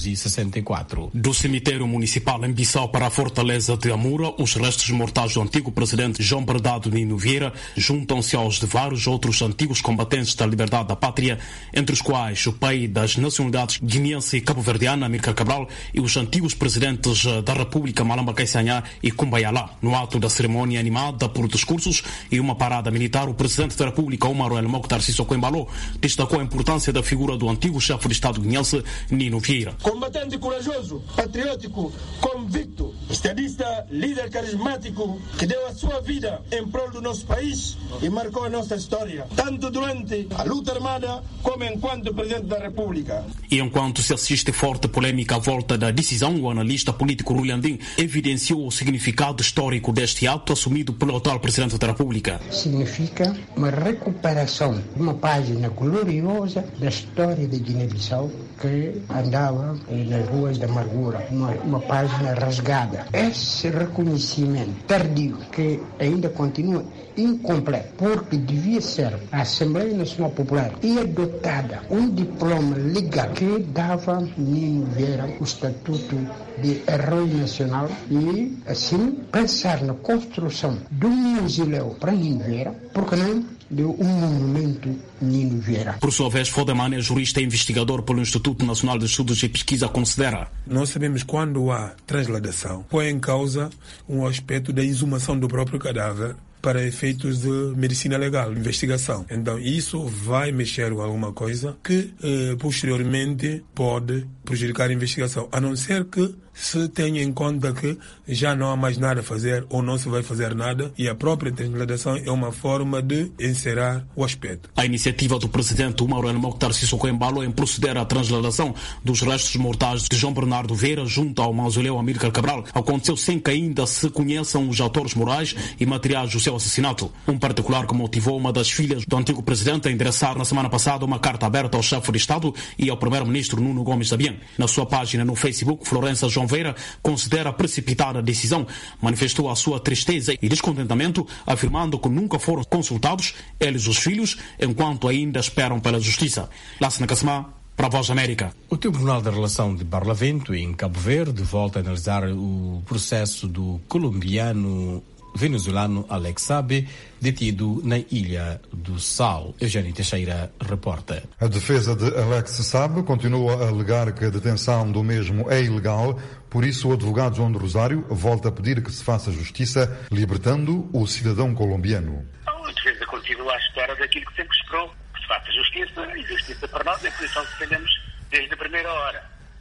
Speaker 21: 1964.
Speaker 3: Do cemitério municipal em Bissau para a fortaleza de Amura, os restos mortais do antigo presidente João Bernardo Nino Vieira juntam-se aos de vários outros antigos combatentes da liberdade da pátria, entre os quais o pai das nacionalidades guineense e cabo-verdiana, Amílcar Cabral, e os antigos presidentes da República, Malamba Kaysanyá e Kumbayala. No ato da cerimônia animada por discursos e uma parada militar, o presidente da República, Omar El-Mokhtar Sissoko Embalo, destacou a importância da figura do antigo chefe de Estado guineense, Nino Vieira.
Speaker 4: Combatente corajoso, patriótico, convicto, estadista, líder carismático, que deu a sua vida em prol do nosso país e marcou a nossa história, tanto durante a luta armada como enquanto presidente da República.
Speaker 3: E enquanto se assiste forte polêmica à volta da decisão, o analista político Rui Landim evidenciou o significado histórico deste ato assumido pelo atual presidente da República.
Speaker 23: Significa uma recuperação de uma página gloriosa da história de Guiné-Bissau que andava nas ruas da amargura, uma página rasgada. Esse reconhecimento tardio, que ainda continua incompleto, porque devia ser a Assembleia Nacional Popular e adotada um diploma legal que dava Nino Vieira o estatuto de herói nacional e, assim, pensar na construção de um museu para Nino Vieira, porque não de um monumento Nino Vieira.
Speaker 3: Por sua vez, Fodeman é jurista e investigador pelo Instituto Nacional de Estudos e Pesquisa, considera:
Speaker 24: nós sabemos quando há transladação, põe em causa um aspecto da exumação do próprio cadáver para efeitos de medicina legal, investigação. Então, isso vai mexer com alguma coisa que, posteriormente, pode prejudicar a investigação, a não ser que se tenha em conta que já não há mais nada a fazer ou não se vai fazer nada, e a própria transladação é uma forma de encerrar o aspecto.
Speaker 3: A iniciativa do presidente Omar El-Mokhtar Sissoko Embalo em proceder à transladação dos restos mortais de João Bernardo Vieira junto ao mausoléu Amílcar Cabral aconteceu sem que ainda se conheçam os autores morais e materiais do seu assassinato. Um particular que motivou uma das filhas do antigo presidente a endereçar na semana passada uma carta aberta ao chefe de Estado e ao primeiro-ministro Nuno Gomes Dabian. Na sua página no Facebook, Florença João Vieira considera precipitada a decisão, manifestou a sua tristeza e descontentamento, afirmando que nunca foram consultados, eles os filhos, enquanto ainda esperam pela justiça. Lássina Kassamá, para a Voz da América.
Speaker 21: O Tribunal da Relação de Barlavento, em Cabo Verde, volta a analisar o processo do colombiano venezuelano Alex Sabe, detido na Ilha do Sal. Eugênio Teixeira reporta.
Speaker 25: A defesa de Alex Sabe continua a alegar que a detenção do mesmo é ilegal, por isso o advogado João de Rosário volta a pedir que se faça justiça, libertando o cidadão colombiano.
Speaker 26: A defesa continua à espera daquilo que sempre esperou, que se faça justiça, e justiça para nós é a posição que defendemos desde a primeira hora.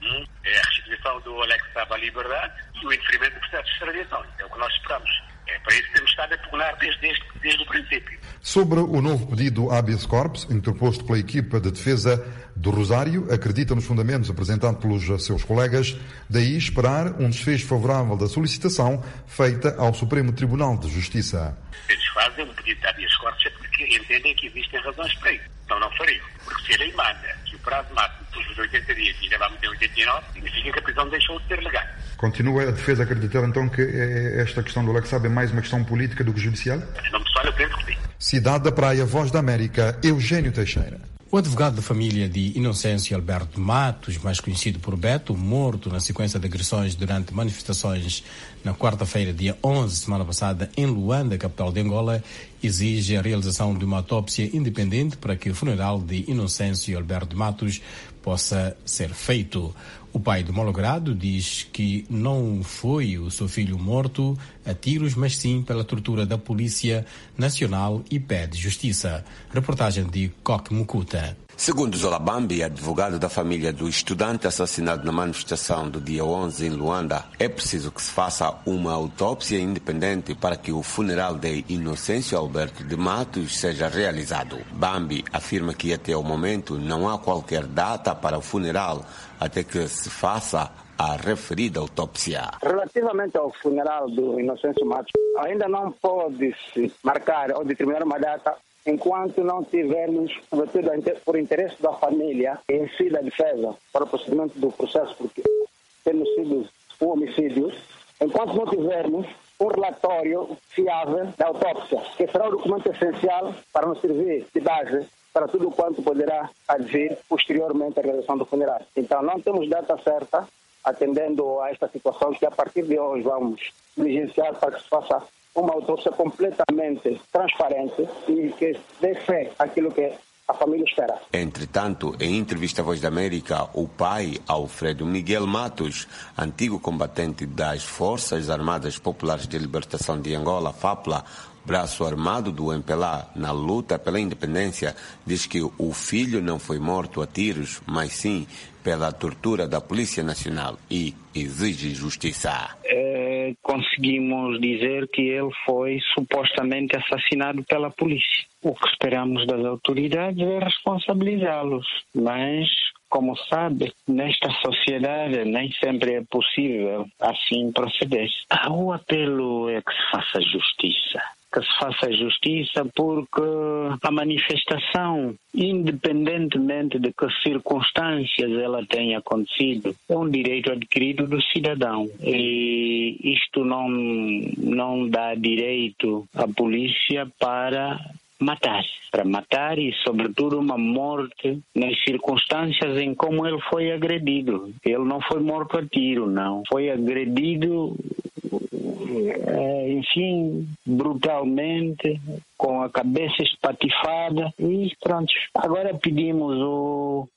Speaker 26: É a restituição do Alex Sabe à liberdade e o indeferimento do processo de extradição. É o que nós esperamos. É para isso que temos estado a pugnar desde o princípio.
Speaker 25: Sobre o novo pedido habeas corpus, interposto pela equipa de defesa do Rosário, acredita nos fundamentos apresentados pelos seus colegas, daí esperar um desfecho favorável da solicitação feita ao Supremo Tribunal de Justiça.
Speaker 26: Eles fazem um pedido de habeas corpus porque entendem que existem razões para isso. Não fariam. Porque se a lei manda que o prazo máximo dos 80 dias e já vamos ter 89, significa que a prisão deixou de ser legal.
Speaker 25: Continua a defesa a acreditar então que esta questão do Alex Sabe é mais uma questão política do que judicial?
Speaker 26: Não, pessoal, eu penso que sim.
Speaker 25: Cidade da Praia, Voz da América, Eugênio Teixeira.
Speaker 21: O advogado da família de Inocêncio Alberto Matos, mais conhecido por Beto, morto na sequência de agressões durante manifestações na quarta-feira, dia 11, semana passada, em Luanda, capital de Angola, exige a realização de uma autópsia independente para que o funeral de Inocêncio Alberto Matos possa ser feito. O pai do malogrado diz que não foi o seu filho morto a tiros, mas sim pela tortura da Polícia Nacional e pede justiça. Reportagem de Coque Mukuta.
Speaker 27: Segundo Zola Bambi, advogado da família do estudante assassinado na manifestação do dia 11 em Luanda, é preciso que se faça uma autópsia independente para que o funeral de Inocêncio Alberto de Matos seja realizado. Bambi afirma que até o momento não há qualquer data para o funeral até que se faça a referida autópsia.
Speaker 28: Relativamente ao funeral do Inocêncio Matos, ainda não pode-se marcar ou determinar uma data enquanto não tivermos, sobretudo por interesse da família, em si da defesa, para o procedimento do processo, porque tendo sido um homicídio, enquanto não tivermos um relatório fiável da autópsia, que será o documento essencial para nos servir de base para tudo quanto poderá advir posteriormente à realização do funeral. Então, não temos data certa, atendendo a esta situação que a partir de hoje vamos diligenciar para que se faça uma autópsia completamente transparente e que dê fé àquilo que a família espera.
Speaker 27: Entretanto, em entrevista à Voz da América, o pai, Alfredo Miguel Matos, antigo combatente das Forças Armadas Populares de Libertação de Angola, FAPLA, braço armado do MPLA na luta pela independência, diz que o filho não foi morto a tiros, mas sim pela tortura da Polícia Nacional e exige justiça.
Speaker 5: Conseguimos dizer que ele foi supostamente assassinado pela polícia. O que esperamos das autoridades é responsabilizá-los, mas, como sabe, nesta sociedade nem sempre é possível assim proceder. O apelo é que se faça justiça. Que se faça justiça porque a manifestação, independentemente de que circunstâncias ela tenha acontecido, é um direito adquirido do cidadão. E isto não dá direito à polícia para matar e, sobretudo, uma morte nas circunstâncias em como ele foi agredido. Ele não foi morto a tiro, não. Foi agredido, enfim, brutalmente, com a cabeça espatifada e pronto. Agora pedimos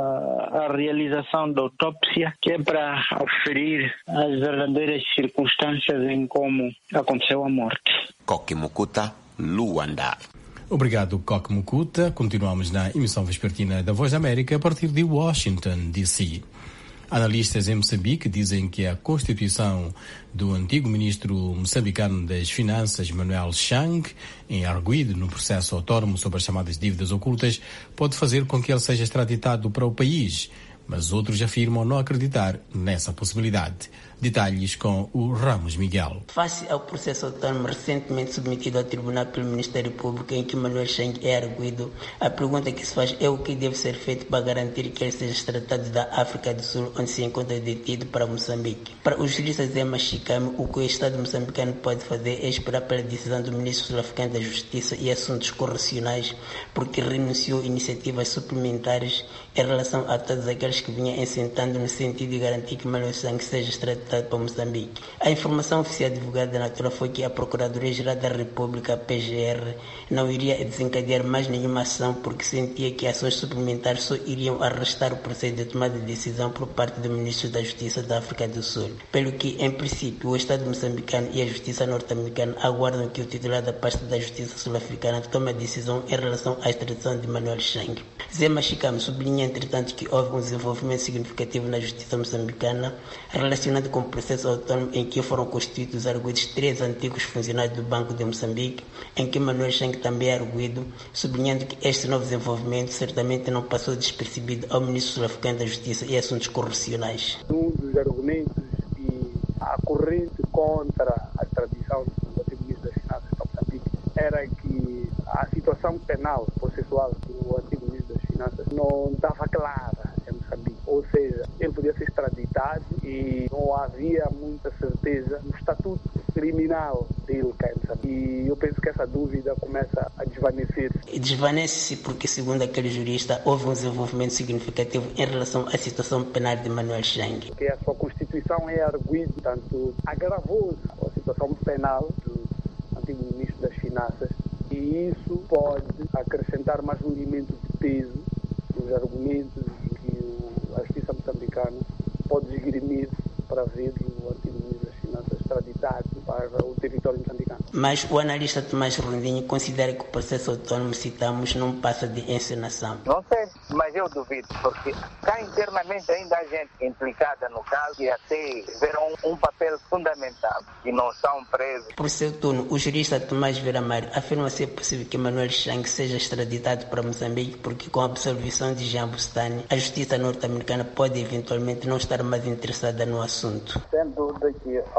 Speaker 5: a realização da autópsia, que é para aferir as verdadeiras circunstâncias em como aconteceu a morte.
Speaker 27: Koki Mukuta, Luanda.
Speaker 21: Obrigado, Koki Mukuta. Continuamos na emissão vespertina da Voz da América a partir de Washington, D.C. Analistas em Moçambique dizem que a constituição do antigo ministro moçambicano das Finanças, Manuel Chang, em arguido no processo autónomo sobre as chamadas dívidas ocultas, pode fazer com que ele seja extraditado para o país, mas outros afirmam não acreditar nessa possibilidade. Detalhes com o Ramos Miguel.
Speaker 6: Face ao processo autónomo recentemente submetido ao Tribunal pelo Ministério Público, em que Manuel Chang é arguido, a pergunta que se faz é o que deve ser feito para garantir que ele seja extraditado da África do Sul, onde se encontra detido, para Moçambique. Para o jurista Zé Machicame, o que o Estado moçambicano pode fazer é esperar pela decisão do ministro sul-africano da Justiça e Assuntos Correcionais, porque renunciou a iniciativas suplementares em relação a todos aqueles que vinham assentando no sentido de garantir que Manuel Chang seja extraditado para Moçambique. A informação oficial divulgada na altura foi que a Procuradoria-Geral da República, PGR, não iria desencadear mais nenhuma ação porque sentia que ações suplementares só iriam arrastar o processo de tomada de decisão por parte do Ministro da Justiça da África do Sul. Pelo que, em princípio, o Estado moçambicano e a Justiça norte-americana aguardam que o titular da pasta da Justiça sul-africana tome a decisão em relação à extradição de Manuel Chang. Zé Machicame sublinha, entretanto, que houve um desenvolvimento significativo na Justiça moçambicana relacionado com o processo autônomo em que foram constituídos os arguidos 3 antigos funcionários do Banco de Moçambique, em que Manuel Chang também é arguido, sublinhando que este novo desenvolvimento certamente não passou despercebido ao Ministro sul-africano da Justiça e Assuntos Correcionais.
Speaker 22: Um dos argumentos e a corrente contra a extradição do antigo Ministro das Finanças para Moçambique era que a situação penal processual do antigo Ministro das Finanças não estava clara em Moçambique. Ou seja, ele podia ser extraditado e não havia muita certeza no estatuto criminal dele cá em Moçambique. E eu penso que essa dúvida começa a desvanecer-se.
Speaker 6: Desvanece-se porque, segundo aquele jurista, houve um desenvolvimento significativo em relação à situação penal de Manuel Chang.
Speaker 22: Que a sua Constituição é arguída, portanto, agravou-se a situação penal do antigo Ministro das Finanças e isso pode acrescentar mais um elemento de peso nos argumentos que a Justiça moçambicana pode esgrimir para ver o antigo Ministro das Finanças extraditado para o território moçambicano.
Speaker 6: Mas o analista Tomás Rondinho considera que o processo autónomo, citamos, não passa de encenação.
Speaker 7: Não sei, mas eu duvido, porque cá internamente ainda há gente implicada no caso e até tiveram um papel fundamental e não são presos.
Speaker 6: Por seu turno, o jurista Tomás Veramário afirma ser possível que Manuel Chang seja extraditado para Moçambique porque, com a absolvição de Jean Bustani, a justiça norte-americana pode eventualmente não estar mais interessada no assunto.
Speaker 28: Sem dúvida que a absolvição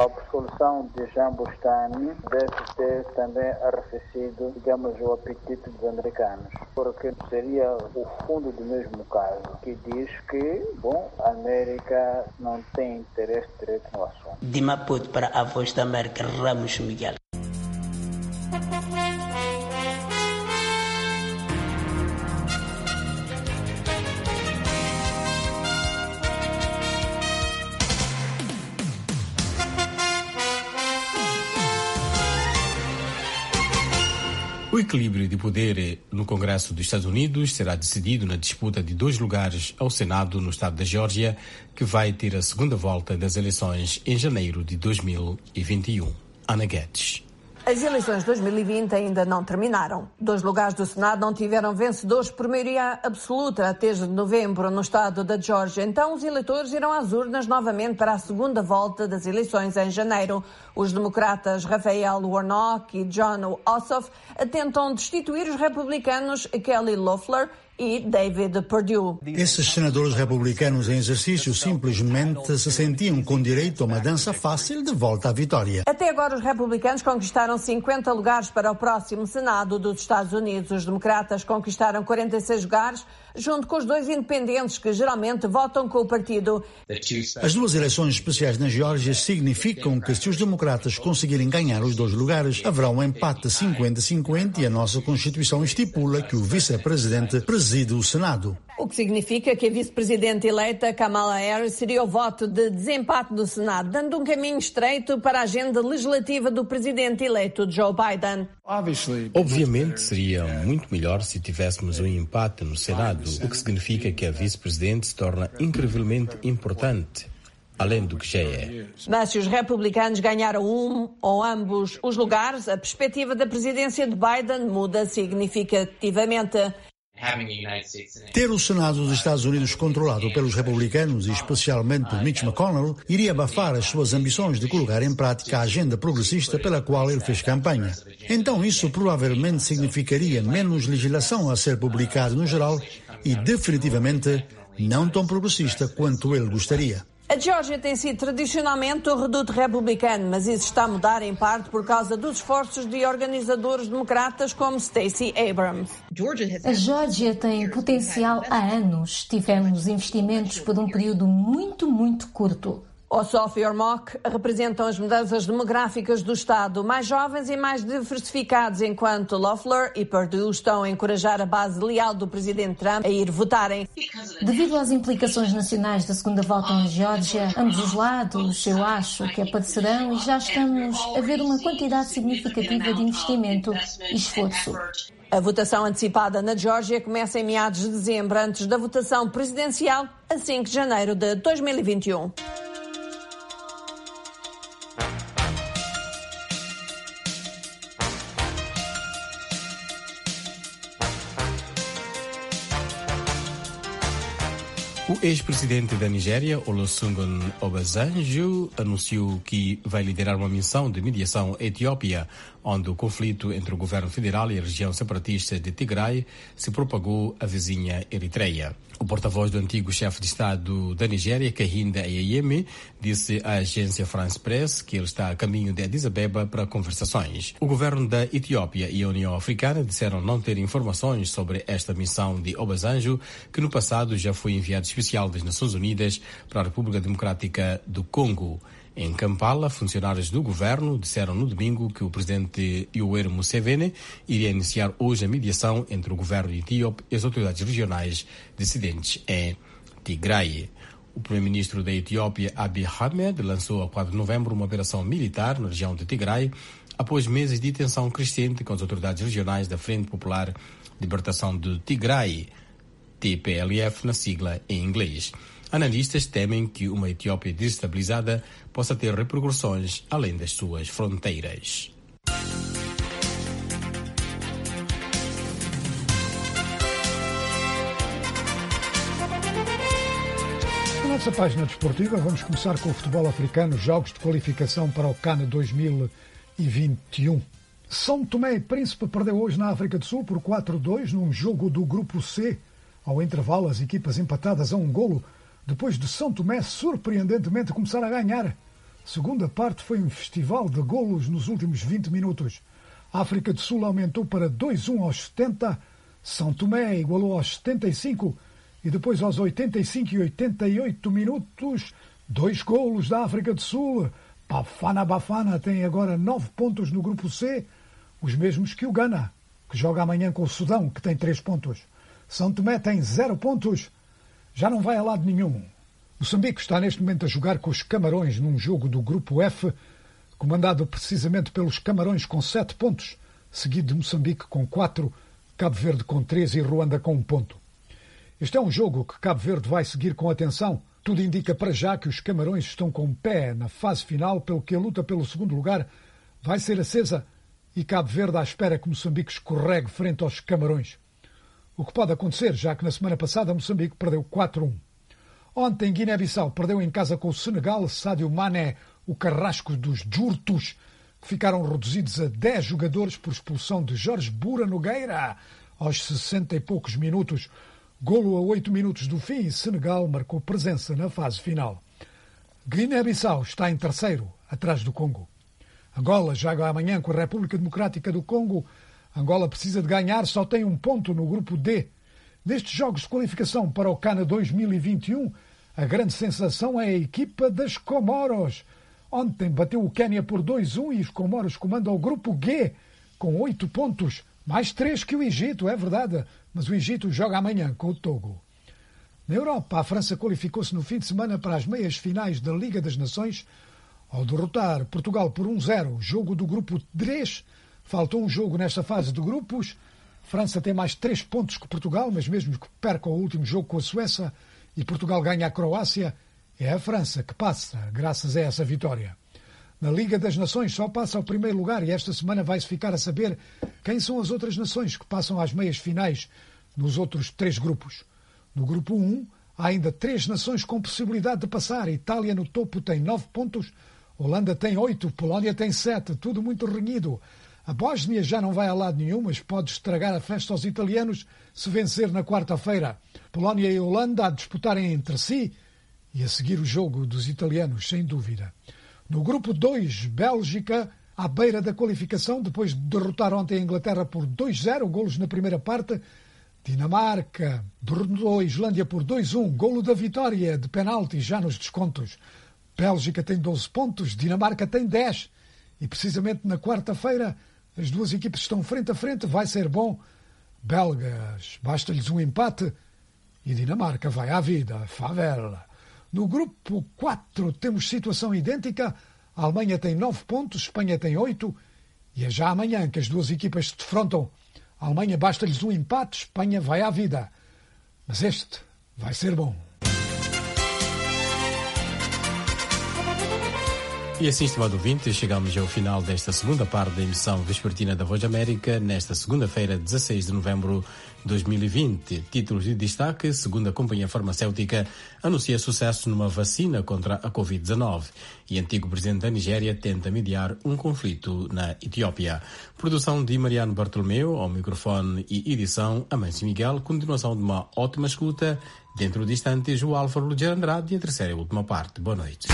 Speaker 28: expulsão de Jean Bustani deve ter também arrefecido, digamos, o apetite dos americanos, porque seria o fundo do mesmo caso, que diz que, a América não tem interesse direto no assunto.
Speaker 6: De Maputo para a Voz da América, Ramos Miguel.
Speaker 21: O equilíbrio de poder no Congresso dos Estados Unidos será decidido na disputa de 2 lugares ao Senado no estado da Geórgia, que vai ter a segunda volta das eleições em janeiro de 2021. Ana Guedes.
Speaker 8: As eleições de 2020 ainda não terminaram. 2 lugares do Senado não tiveram vencedores por maioria absoluta até de novembro no estado da Geórgia. Então, os eleitores irão às urnas novamente para a segunda volta das eleições em janeiro. Os democratas Raphael Warnock e John Ossoff tentam destituir os republicanos Kelly Loeffler e David Perdue.
Speaker 9: Esses senadores republicanos em exercício simplesmente se sentiam com direito a uma dança fácil de volta à vitória.
Speaker 8: Até agora os republicanos conquistaram 50 lugares para o próximo Senado dos Estados Unidos. Os democratas conquistaram 46 lugares, junto com os 2 independentes que geralmente votam com o partido.
Speaker 9: As 2 eleições especiais na Geórgia significam que se os democratas conseguirem ganhar os 2 lugares, haverá um empate 50-50 e a nossa Constituição estipula que o vice-presidente preside o Senado.
Speaker 8: O que significa que a vice-presidente eleita Kamala Harris seria o voto de desempate do Senado, dando um caminho estreito para a agenda legislativa do presidente eleito Joe Biden.
Speaker 21: Obviamente seria muito melhor se tivéssemos um empate no Senado, o que significa que a vice-presidente se torna incrivelmente importante, além do que já é.
Speaker 8: Mas se os republicanos ganharam um ou ambos os lugares, a perspectiva da presidência de Biden muda significativamente.
Speaker 9: Ter o Senado dos Estados Unidos controlado pelos republicanos e especialmente por Mitch McConnell iria abafar as suas ambições de colocar em prática a agenda progressista pela qual ele fez campanha. Então isso provavelmente significaria menos legislação a ser publicada no geral e definitivamente não tão progressista quanto ele gostaria.
Speaker 8: A Geórgia tem sido tradicionalmente um reduto republicano, mas isso está a mudar em parte por causa dos esforços de organizadores democratas como Stacey Abrams.
Speaker 10: A Geórgia tem potencial há anos. Tivemos investimentos por um período muito curto.
Speaker 8: Ossoff e Warnock representam as mudanças demográficas do Estado, mais jovens e mais diversificados, enquanto Loeffler e Perdue estão a encorajar a base leal do presidente Trump a ir votarem.
Speaker 10: Devido às implicações nacionais da segunda volta na Geórgia, ambos os lados, eu acho que aparecerão e já estamos a ver uma quantidade significativa de investimento e esforço.
Speaker 8: A votação antecipada na Geórgia começa em meados de dezembro, antes da votação presidencial, a 5 de janeiro de 2021.
Speaker 21: O ex-presidente da Nigéria, Olusegun Obasanjo, anunciou que vai liderar uma missão de mediação à Etiópia, onde o conflito entre o governo federal e a região separatista de Tigray se propagou à vizinha Eritreia. O porta-voz do antigo chefe de Estado da Nigéria, Kehinde Adeyemi, disse à agência France Press que ele está a caminho de Addis Abeba para conversações. O governo da Etiópia e a União Africana disseram não ter informações sobre esta missão de Obasanjo, que no passado já foi enviado especial das Nações Unidas para a República Democrática do Congo. Em Kampala, funcionários do governo disseram no domingo que o presidente Yoweri Museveni iria iniciar hoje a mediação entre o governo etíope e as autoridades regionais dissidentes em Tigray. O primeiro-ministro da Etiópia, Abiy Ahmed, lançou a 4 de novembro uma operação militar na região de Tigray após meses de tensão crescente com as autoridades regionais da Frente Popular de Libertação de Tigray, TPLF na sigla em inglês. Analistas temem que uma Etiópia desestabilizada possa ter repercussões além das suas fronteiras.
Speaker 1: Na nossa página desportiva vamos começar com o futebol africano, jogos de qualificação para o CAN 2021. São Tomé e Príncipe perdeu hoje na África do Sul por 4-2 num jogo do Grupo C. Ao intervalo, as equipas empatadas a um golo, depois de São Tomé surpreendentemente começar a ganhar. Segunda parte foi um festival de golos nos últimos 20 minutos. A África do Sul aumentou para 2-1 aos 70, São Tomé igualou aos 75 e depois aos 85 e 88 minutos, 2 golos da África do Sul. Bafana tem agora 9 pontos no grupo C, os mesmos que o Ghana, que joga amanhã com o Sudão, que tem 3 pontos. São Tomé tem 0 pontos, já não vai a lado nenhum. Moçambique está neste momento a jogar com os Camarões num jogo do grupo F, comandado precisamente pelos Camarões com 7 pontos, seguido de Moçambique com 4, Cabo Verde com 3 e Ruanda com 1 ponto. Este é um jogo que Cabo Verde vai seguir com atenção. Tudo indica para já que os Camarões estão com o pé na fase final, pelo que a luta pelo segundo lugar vai ser acesa e Cabo Verde à espera que Moçambique escorregue frente aos Camarões. O que pode acontecer, já que na semana passada Moçambique perdeu 4-1. Ontem Guiné-Bissau perdeu em casa com o Senegal, Sadio Mané, o carrasco dos Jurtos, que ficaram reduzidos a 10 jogadores por expulsão de Jorge Bura Nogueira aos 60 e poucos minutos. Golo a 8 minutos do fim e Senegal marcou presença na fase final. Guiné-Bissau está em terceiro, atrás do Congo. Angola joga amanhã com a República Democrática do Congo. Angola precisa de ganhar, só tem 1 ponto no grupo D. Nestes jogos de qualificação para o CAN 2021, a grande sensação é a equipa das Comoros. Ontem bateu o Quénia por 2-1 e os Comoros comandam o grupo G com 8 pontos, mais 3 que o Egito, é verdade, mas o Egito joga amanhã com o Togo. Na Europa, a França qualificou-se no fim de semana para as meias finais da Liga das Nações ao derrotar Portugal por 1-0, jogo do grupo 3. Faltou um jogo nesta fase de grupos. França tem mais 3 pontos que Portugal, mas mesmo que perca o último jogo com a Suécia e Portugal ganha a Croácia, é a França que passa, graças a essa vitória. Na Liga das Nações só passa ao primeiro lugar e esta semana vai-se ficar a saber quem são as outras nações que passam às meias finais nos outros 3 grupos. No grupo 1, há ainda 3 nações com possibilidade de passar. Itália no topo tem 9 pontos, Holanda tem 8, Polónia tem 7, tudo muito renhido. A Bósnia já não vai a lado nenhum, mas pode estragar a festa aos italianos se vencer na quarta-feira. Polónia e Holanda a disputarem entre si e a seguir o jogo dos italianos, sem dúvida. No grupo 2, Bélgica, à beira da qualificação, depois de derrotar ontem a Inglaterra por 2-0, golos na primeira parte. Dinamarca derrotou a Islândia por 2-1, golo da vitória de penalti já nos descontos. Bélgica tem 12 pontos, Dinamarca tem 10. E precisamente na quarta-feira as duas equipes estão frente a frente, vai ser bom. Belgas, basta-lhes um empate e Dinamarca vai à vida, favela. No grupo 4 temos situação idêntica. A Alemanha tem 9 pontos, Espanha tem 8 e é já amanhã que as duas equipas se defrontam. A Alemanha basta-lhes um empate, Espanha vai à vida. Mas este vai ser bom.
Speaker 21: E assim, estimado ouvinte, chegamos ao final desta segunda parte da emissão vespertina da Voz da América, nesta segunda-feira, 16 de novembro de 2020. Títulos de destaque: segundo a companhia farmacêutica, anuncia sucesso numa vacina contra a Covid-19 e antigo presidente da Nigéria tenta mediar um conflito na Etiópia. Produção de Mariano Bartolomeu, ao microfone e edição Amâncio Miguel, continuação de uma ótima escuta. Dentro de instantes, o Álvaro Lugero Andrade e a terceira e última parte. Boa noite.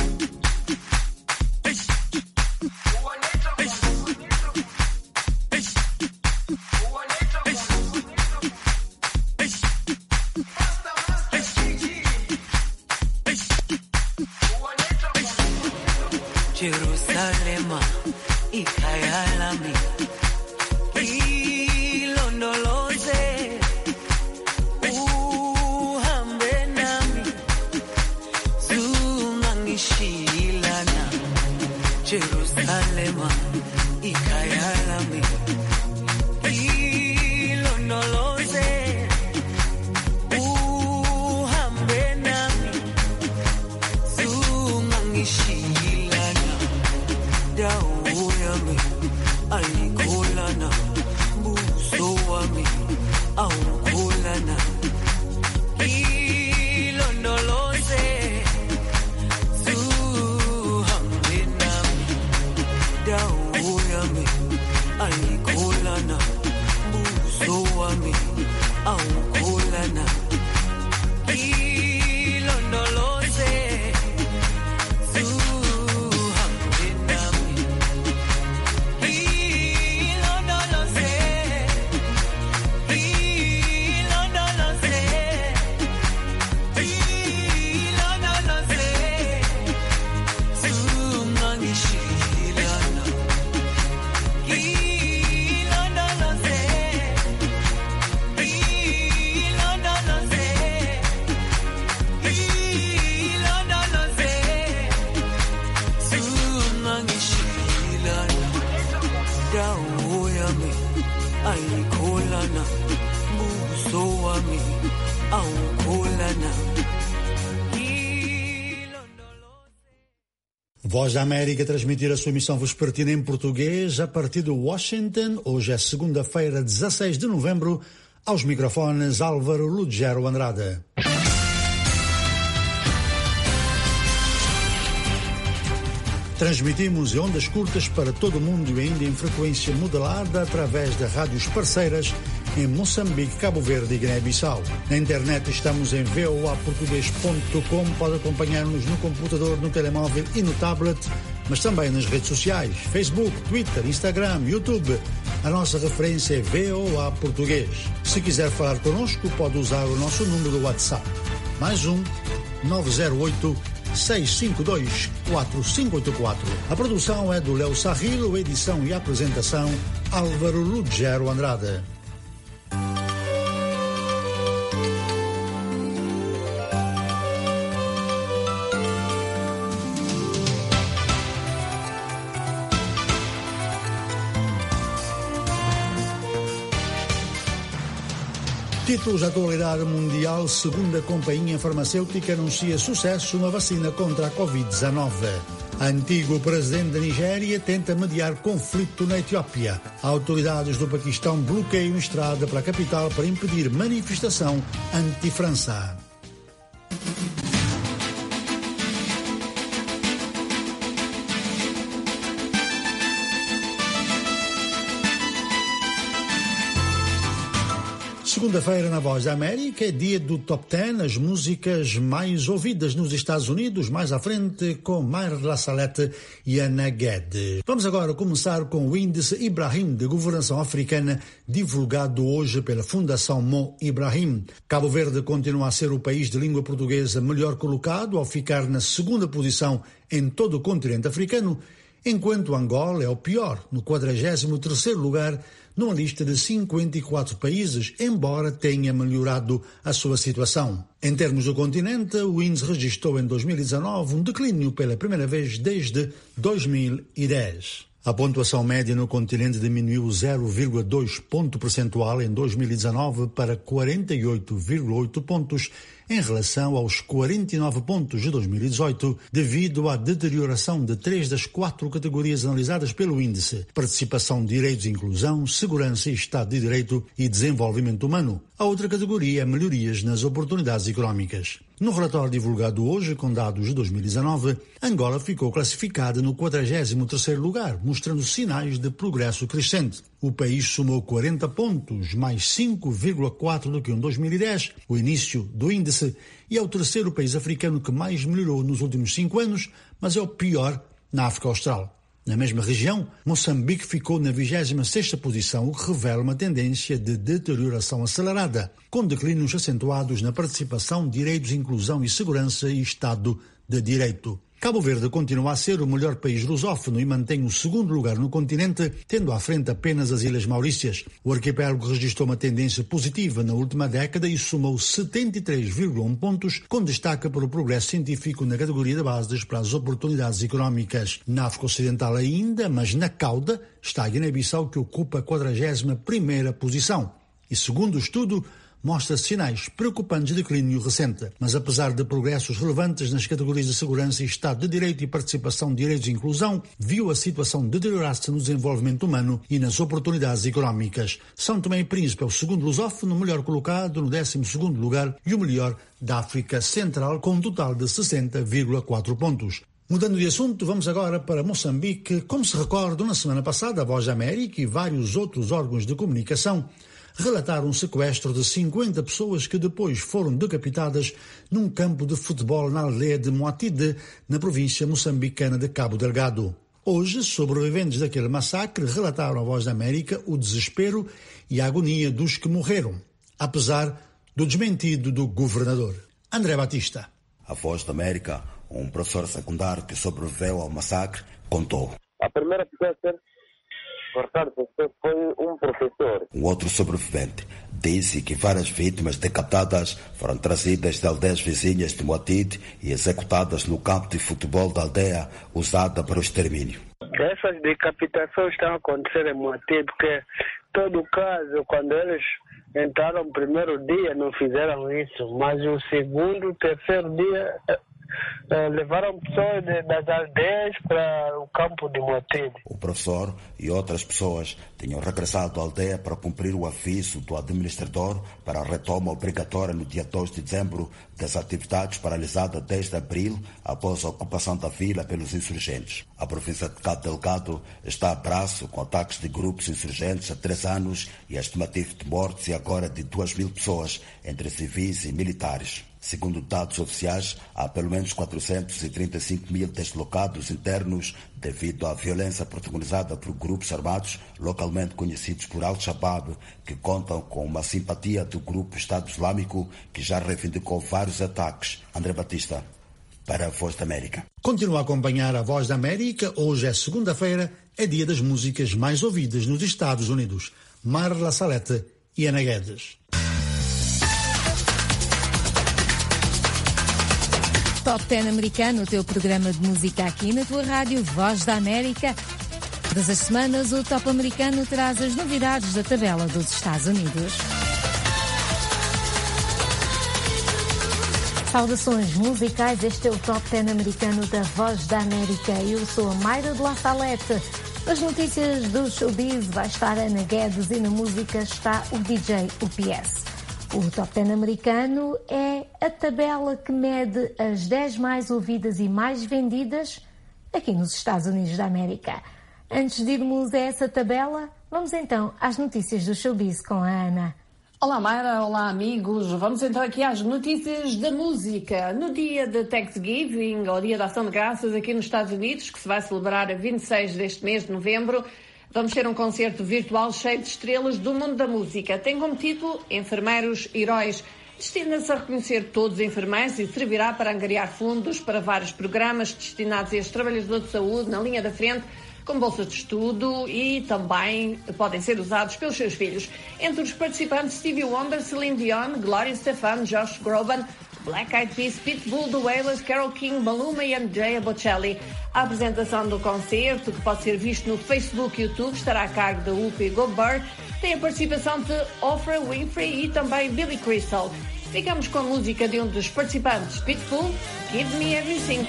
Speaker 11: Jerusalema ikayalami ilondoloze uhambe nami zungangishilana. Jerusalema ikayalami ilondoloze uhambe nami zungangishilana. Dawo yami wami aukulana.
Speaker 9: Voz da América transmitir a sua emissão vespertina em português a partir de Washington. Hoje é segunda-feira, 16 de novembro. Aos microfones, Álvaro Lugero Andrade. Transmitimos em ondas curtas para todo o mundo e ainda em frequência modelada através de rádios parceiras em Moçambique, Cabo Verde e Guiné-Bissau. Na internet estamos em voaportugues.com. Pode acompanhar-nos no computador, no telemóvel e no tablet, mas também nas redes sociais, Facebook, Twitter, Instagram, YouTube. A nossa referência é VOA Português. Se quiser falar connosco, pode usar o nosso número do WhatsApp. Mais 908-652-4584. A produção é do Léo Sarrilo, edição e apresentação Álvaro Lugero Andrade. Títulos da atualidade mundial. Segundo a companhia farmacêutica, anuncia sucesso na vacina contra a Covid-19. Antigo presidente da Nigéria tenta mediar conflito na Etiópia. Autoridades do Paquistão bloqueiam estrada para a capital para impedir manifestação anti-França. Segunda-feira na Voz da América é dia do Top 10, as músicas mais ouvidas nos Estados Unidos, mais à frente com Maher Lassalete e Ana Guedes. Vamos agora começar com o índice Ibrahim de governação africana, divulgado hoje pela Fundação Mo Ibrahim. Cabo Verde continua a ser o país de língua portuguesa melhor colocado, ao ficar na segunda posição em todo o continente africano, enquanto Angola é o pior, no 43º lugar, numa lista de 54 países, embora tenha melhorado a sua situação. Em termos do continente, o índice registrou em 2019 um declínio pela primeira vez desde 2010. A pontuação média no continente diminuiu 0,2 ponto percentual em 2019 para 48,8 pontos em relação aos 49 pontos de 2018, devido à deterioração de 3 das 4 categorias analisadas pelo índice: participação, direitos e inclusão, segurança e Estado de Direito e desenvolvimento humano. A outra categoria é melhorias nas oportunidades económicas. No relatório divulgado hoje, com dados de 2019, Angola ficou classificada no 43º lugar, mostrando sinais de progresso crescente. O país somou 40 pontos, mais 5,4 do que em 2010, o início do índice, e é o terceiro país africano que mais melhorou nos últimos 5 anos, mas é o pior na África Austral. Na mesma região, Moçambique ficou na 26ª posição, o que revela uma tendência de deterioração acelerada, com declínios acentuados na participação, direitos, inclusão e segurança e Estado de Direito. Cabo Verde continua a ser o melhor país lusófono e mantém o segundo lugar no continente, tendo à frente apenas as Ilhas Maurícias. O arquipélago registrou uma tendência positiva na última década e somou 73,1 pontos, com destaque para o progresso científico na categoria de bases para as oportunidades económicas. Na África Ocidental ainda, mas na cauda, está a Guiné-Bissau, que ocupa a 41ª posição. E segundo o estudo, mostra sinais preocupantes de declínio recente. Mas apesar de progressos relevantes nas categorias de segurança e Estado de Direito e participação, direitos e inclusão, viu a situação deteriorar-se no desenvolvimento humano e nas oportunidades económicas. São Tomé e Príncipe é o segundo lusófono, melhor colocado no 12º lugar e o melhor da África Central, com um total de 60,4 pontos. Mudando de assunto, vamos agora para Moçambique. Como se recordam, na semana passada, a Voz da América e vários outros órgãos de comunicação relataram um sequestro de 50 pessoas que depois foram decapitadas num campo de futebol na aldeia de Moatide, na província moçambicana de Cabo Delgado. Hoje, sobreviventes daquele massacre relataram à Voz da América o desespero e a agonia dos que morreram, apesar do desmentido do governador. André Batista.
Speaker 2: A Voz da América, um professor secundário que sobreviveu ao massacre, contou.
Speaker 28: A primeira pessoa a ser cortada foi um professor.
Speaker 2: Um outro sobrevivente disse que várias vítimas decapitadas foram trazidas de aldeias vizinhas de Moatide e executadas no campo de futebol da aldeia usada para o extermínio.
Speaker 22: Essas decapitações estão a acontecer em Moatide, porque todo caso, quando eles entraram no primeiro dia, não fizeram isso, mas o segundo, terceiro dia levaram pessoas das aldeias para o campo de Moatede.
Speaker 2: O professor e outras pessoas tinham regressado à aldeia para cumprir o aviso do administrador para a retoma obrigatória no dia 2 de dezembro das atividades paralisadas desde abril após a ocupação da vila pelos insurgentes. A província de Cabo Delgado está a braço com ataques de grupos insurgentes há 3 anos e a estimativa de mortes é agora de 2.000 pessoas, entre civis e militares. Segundo dados oficiais, há pelo menos 435 mil deslocados internos devido à violência protagonizada por grupos armados localmente conhecidos por Al-Shabaab, que contam com uma simpatia do grupo Estado Islâmico, que já reivindicou vários ataques. André Batista, para a Voz da América.
Speaker 9: Continua a acompanhar a Voz da América. Hoje é segunda-feira, é dia das músicas mais ouvidas nos Estados Unidos. Marla Salete e Ana Guedes.
Speaker 10: Top 10 americano, o teu programa de música aqui na tua rádio Voz da América. Todas as semanas o Top americano traz as novidades da tabela dos Estados Unidos. Saudações musicais, este é o Top 10 americano da Voz da América. Eu sou a Mayra de La Salete. Nas notícias do showbiz vai estar Ana Guedes e na música está o DJ UPS. O Top 10 americano é a tabela que mede as 10 mais ouvidas e mais vendidas aqui nos Estados Unidos da América. Antes de irmos a essa tabela, vamos então às notícias do showbiz com a Ana.
Speaker 8: Olá Mayra, olá amigos. Vamos então aqui às notícias da música. No dia de Thanksgiving, ou Dia da Ação de Graças aqui nos Estados Unidos, que se vai celebrar a 26 deste mês de novembro, vamos ter um concerto virtual cheio de estrelas do mundo da música. Tem como título Enfermeiros Heróis. Destina-se a reconhecer todos os enfermeiros e servirá para angariar fundos para vários programas destinados a estes trabalhadores de saúde na linha da frente, como bolsas de estudo, e também podem ser usados pelos seus filhos. Entre os participantes, Stevie Wonder, Celine Dion, Gloria Estefan, Josh Groban, Black Eyed Peas, Pitbull, The Wailers, Carole King, Maluma e Andrea Bocelli. A apresentação do concerto, que pode ser visto no Facebook e YouTube, estará a cargo da Whoopi Goldberg. Tem a participação de Oprah Winfrey e também Billy Crystal. Ficamos com a música de um dos participantes, Pitbull, Give Me Everything.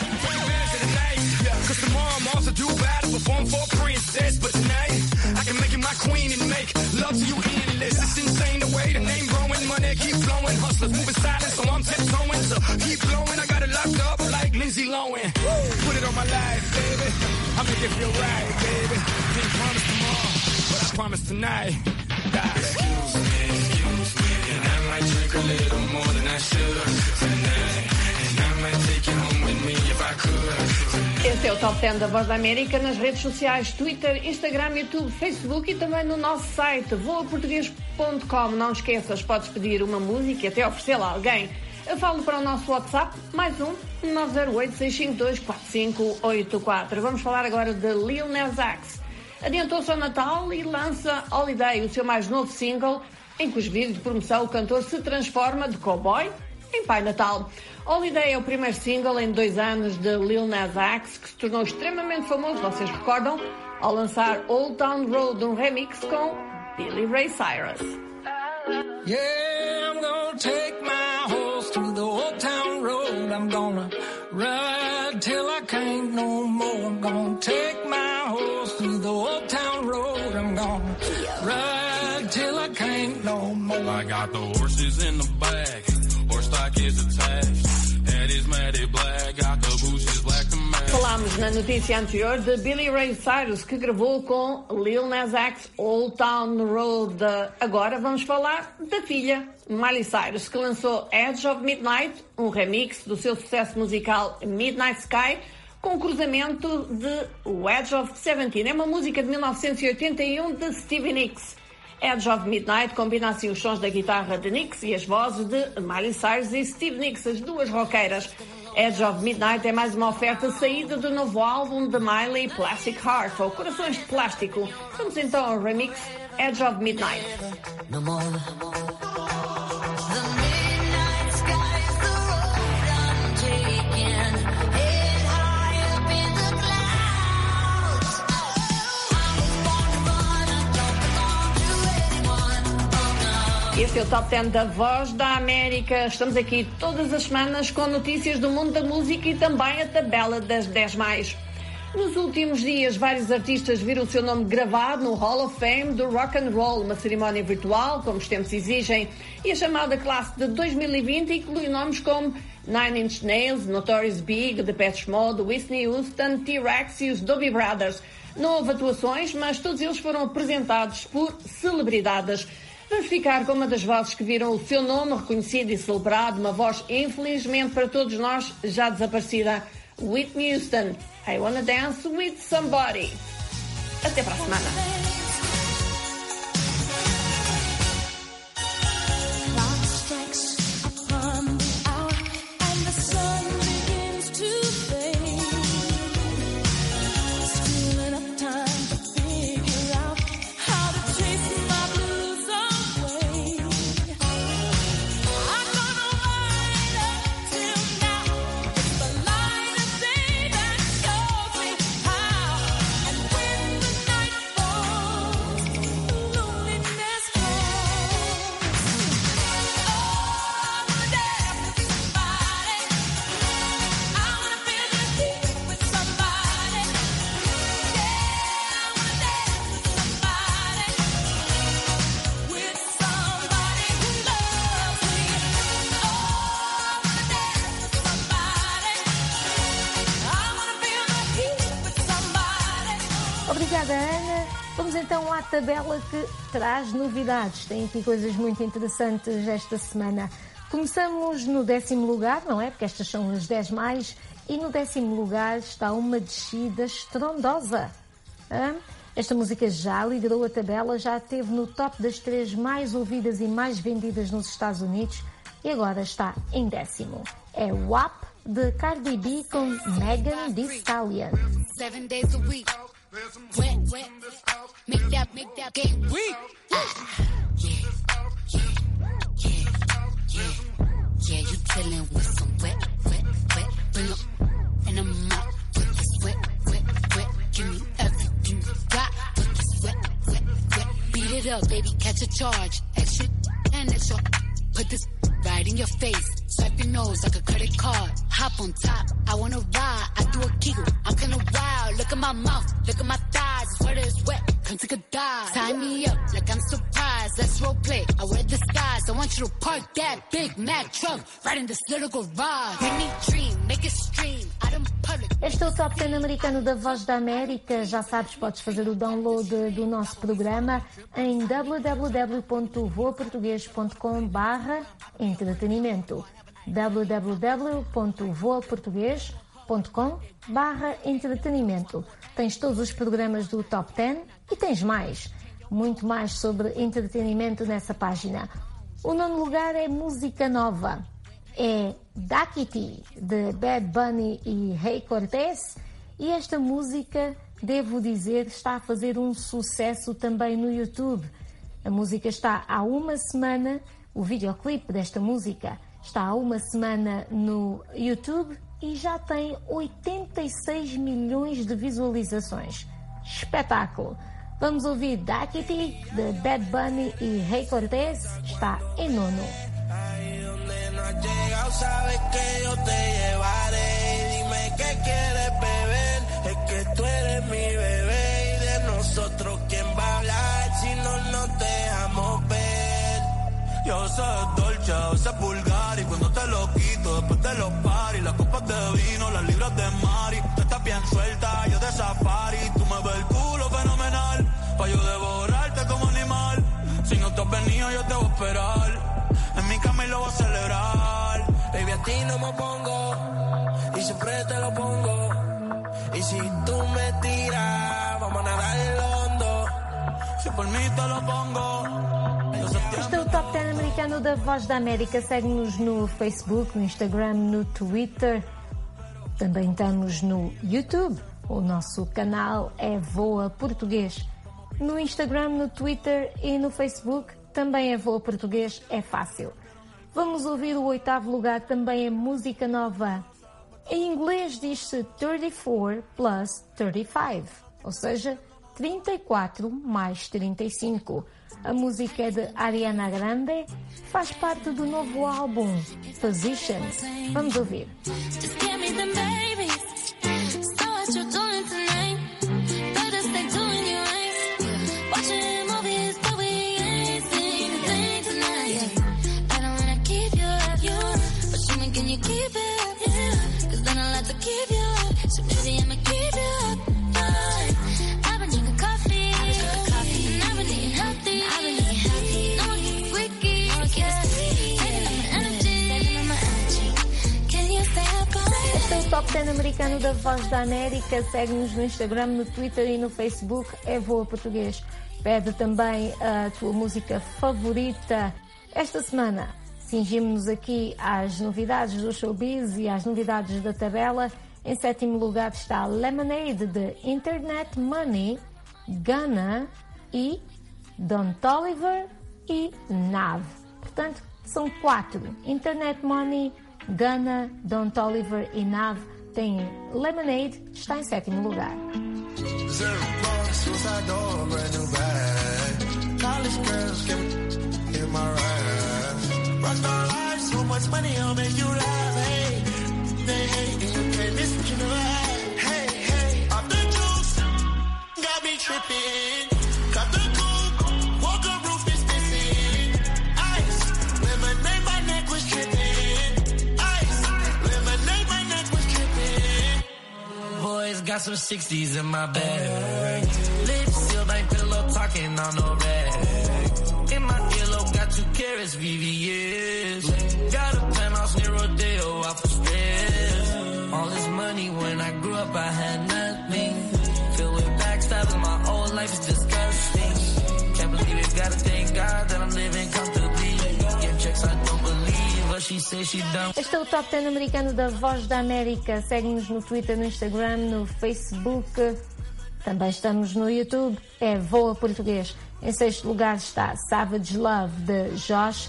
Speaker 12: Cause tomorrow I'm also due battle, perform for a princess. But tonight, I can make you my queen and make love to you endless. It's insane the way the name growing, money keep flowing. Hustlers moving silent, so I'm tiptoeing. So keep blowing, I got it locked up like Lindsay Lohan. Put it on my life, baby. I'll make it feel right, baby. Can't promise tomorrow, but I promise tonight. Excuse me, and I might drink a little more than I should tonight. And I might take you home with me if I could.
Speaker 8: Este é o Top 10 da Voz da América nas redes sociais, Twitter, Instagram, YouTube, Facebook e também no nosso site voaportugues.com. Não esqueças, podes pedir uma música e até oferecê-la a alguém. Eu falo para o nosso WhatsApp, mais 908-652-4584. Vamos falar agora de Lil Nas X. Adiantou-se ao Natal e lança Holiday, o seu mais novo single, em cujo vídeo de promoção o cantor se transforma de cowboy em Pai Natal. Holiday é o primeiro single em 2 anos de Lil Nas X, que se tornou extremamente famoso, vocês recordam, ao lançar Old Town Road, um remix com Billy Ray Cyrus.
Speaker 12: Yeah, I'm gonna take my horse through the old town road. I'm gonna ride till I can't no more. I'm gonna take my horse through the old town road. I'm gonna ride till I can't no more. I got the horses in the back, horse stock is attached. Head is matted black, got the bushes black to match.
Speaker 8: Falámos na notícia anterior de Billy Ray Cyrus, que gravou com Lil Nas X Old Town Road. Agora vamos falar da filha, Miley Cyrus, que lançou Edge of Midnight, um remix do seu sucesso musical Midnight Sky, com cruzamento de Edge of 17. É uma música de 1981 de Stevie Nicks. Edge of Midnight combina assim os sons da guitarra de Nicks e as vozes de Miley Cyrus e Steve Nicks, as duas roqueiras. Edge of Midnight é mais uma oferta saída do novo álbum de Miley, Plastic Heart, ou Corações de Plástico. Vamos então ao remix Edge of Midnight. Este é o Top 10 da Voz da América. Estamos aqui todas as semanas com notícias do mundo da música e também a tabela das 10 mais. Nos últimos dias, vários artistas viram o seu nome gravado no Hall of Fame do Rock and Roll, uma cerimónia virtual, como os tempos exigem, e a chamada classe de 2020 inclui nomes como Nine Inch Nails, Notorious Big, Depeche Mode, Whitney Houston, T-Rex e os Doobie Brothers. Não houve atuações, mas todos eles foram apresentados por celebridades. Vamos ficar com uma das vozes que viram o seu nome reconhecido e celebrado, uma voz infelizmente para todos nós já desaparecida, Whitney Houston. I Wanna Dance With Somebody. Até para a semana.
Speaker 10: Obrigada, Ana. Vamos então à tabela que traz novidades. Tem aqui coisas muito interessantes esta semana. Começamos no 10º lugar, não é? Porque estas são as 10 mais. E no 10º lugar está uma descida estrondosa. Esta música já liderou a tabela, já esteve no top das 3 mais ouvidas e mais vendidas nos Estados Unidos e agora está em 10º. É WAP de Cardi B com Megan Thee Stallion.
Speaker 13: 7 days a week. Wet, wet, make that game weak. Yeah, you chillin' with some wet, bring up, and I'm out with this wet, give me everything you got with this wet, beat it up, baby, catch a charge, extra, and extra, put this right in your face, swipe your nose like a credit card, hop on top, I wanna ride, I do a giggle, I'm kinda wild, look at my mouth, look at my thighs, sweater is wet, come take a dive, tie me up like I'm surprised, let's role play, I wear the size, I want you to park that Big Mac truck, right in this little garage, make me dream, make it stream, out in public.
Speaker 10: Este é o Top 10 americano da Voz da América, já sabes, podes fazer o download do nosso programa em www.voaportugues.com/entretenimento. www.voaportugues.com/entretenimento. Tens todos os programas do Top 10 e tens mais, muito mais sobre entretenimento nessa página. O 9º lugar é música nova. É Dakiti, de Bad Bunny e Rei Cortez, e esta música, devo dizer, está a fazer um sucesso também no YouTube. A música está há uma semana, o videoclipe desta música está há uma semana no YouTube e já tem 86 milhões de visualizações. Espetáculo! Vamos ouvir Dakiti, de Bad Bunny e Rei Cortez, está em 9º.
Speaker 14: Sabes que yo te llevaré y dime qué quieres beber, es que tú eres mi bebé y de nosotros quién va a hablar si no nos dejamos ver. Yo soy dolce, a veces vulgar y cuando te lo quito después de los paris, las copas de vino, las libras de mari, tú estás bien suelta, yo de safari, tú me ves el culo fenomenal, pa' yo devorarte como animal, si no te has venido yo te voy a esperar. En mi cama y lo voy a celebrar. Baby, a ti no me pongo y siempre te lo pongo. Y si tú me tiras, vamos a nadar en lo hondo. Si por mí te lo pongo.
Speaker 10: Este é o Top 10 americano da Voz da América. Segue-nos no Facebook, no Instagram, no Twitter. Também estamos no YouTube. O nosso canal é Voa Português. No Instagram, no Twitter e no Facebook também é Voa Português, é fácil. Vamos ouvir o 8º lugar, também é música nova. Em inglês diz-se 34 plus 35, ou seja, 34 mais 35. A música é de Ariana Grande, faz parte do novo álbum Positions. Vamos ouvir. Top 10 americano da Voz da América. Segue-nos no Instagram, no Twitter e no Facebook. É Voa Português. Pede também a tua música favorita. Esta semana cingimos-nos aqui às novidades do showbiz e às novidades da tabela. Em sétimo lugar está Lemonade de Internet Money, Gunna e Don Toliver e Nav. Portanto, são 4. Internet Money, Gunna, Don Toliver e Nav. Tem Lemonade, está em sétimo lugar.
Speaker 4: Got some 60s in my bag. Lips sealed, ain't pillow talking on no rag. In my earlobe, got 2 carats, VVS. Got a penthouse near Rodeo, out for stress. All this money, when I grew up, I had nothing. Filled with backstabbing, my whole life is disgusting. Can't believe it, gotta thank God that I'm living comfortably. Get checks, I don't believe.
Speaker 10: Este é o Top 10 americano da Voz da América. Segue-nos no Twitter, no Instagram, no Facebook. Também estamos no YouTube. É Voa Português. Em sexto lugar está Savage Love, de Josh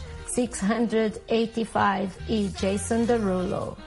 Speaker 10: 685 e Jason Derulo.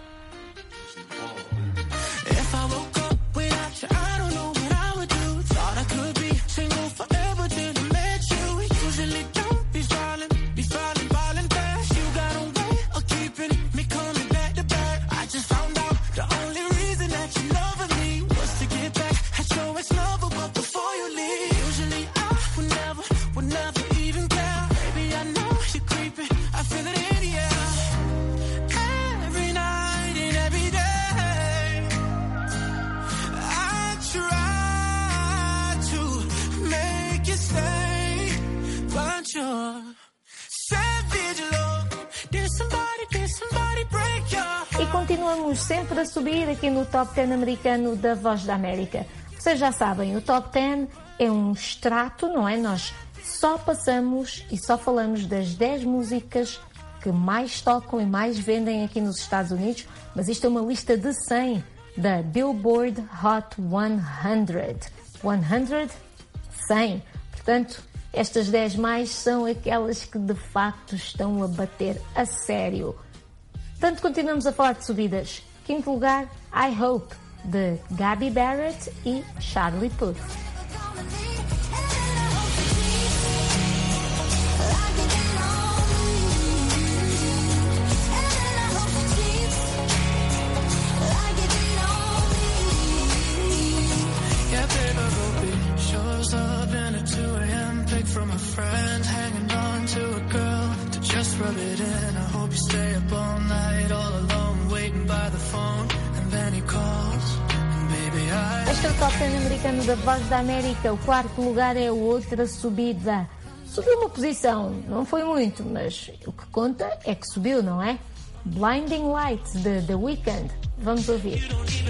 Speaker 10: Continuamos sempre a subir aqui no Top 10 americano da Voz da América. Vocês já sabem, o Top 10 é um extrato, não é? Nós só passamos e só falamos das 10 músicas que mais tocam e mais vendem aqui nos Estados Unidos, mas isto é uma lista de 100 da Billboard Hot 100. 100. Portanto, estas 10 mais são aquelas que de facto estão a bater a sério. Portanto, continuamos a falar de subidas. Quinto lugar, I Hope, de Gabby Barrett e Charlie Puth. Este é o Top 10 americano da Voz da América. O quarto lugar é outra subida. Subiu uma posição, não foi muito, mas o que conta é que subiu, não é? Blinding Lights, de The Weeknd. Vamos ouvir.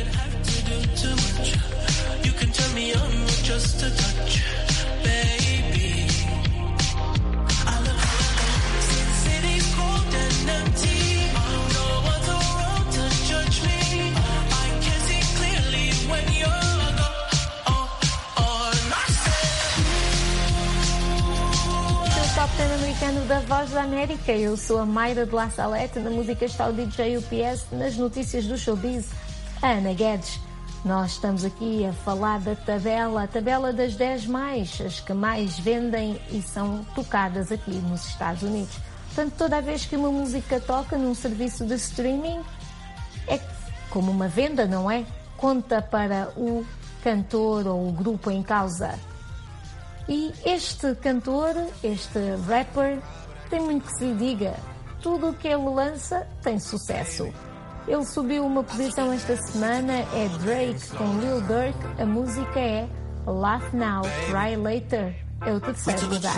Speaker 10: Top 10 americano da Voz da América. Eu sou a Mayra de La Salete. Na música está o DJ UPS. Nas notícias do showbiz, a Ana Guedes. Nós estamos aqui a falar da tabela, a tabela das 10 mais, as que mais vendem e são tocadas aqui nos Estados Unidos. Portanto, toda vez que uma música toca num serviço de streaming, é como uma venda, não é? Conta para o cantor ou o grupo em causa. E este cantor, este rapper, tem muito que se lhe diga. Tudo o que ele lança tem sucesso. Ele subiu uma posição esta semana, é Drake com Lil Durk. A música é Laugh Now, Cry Later. É o terceiro lugar.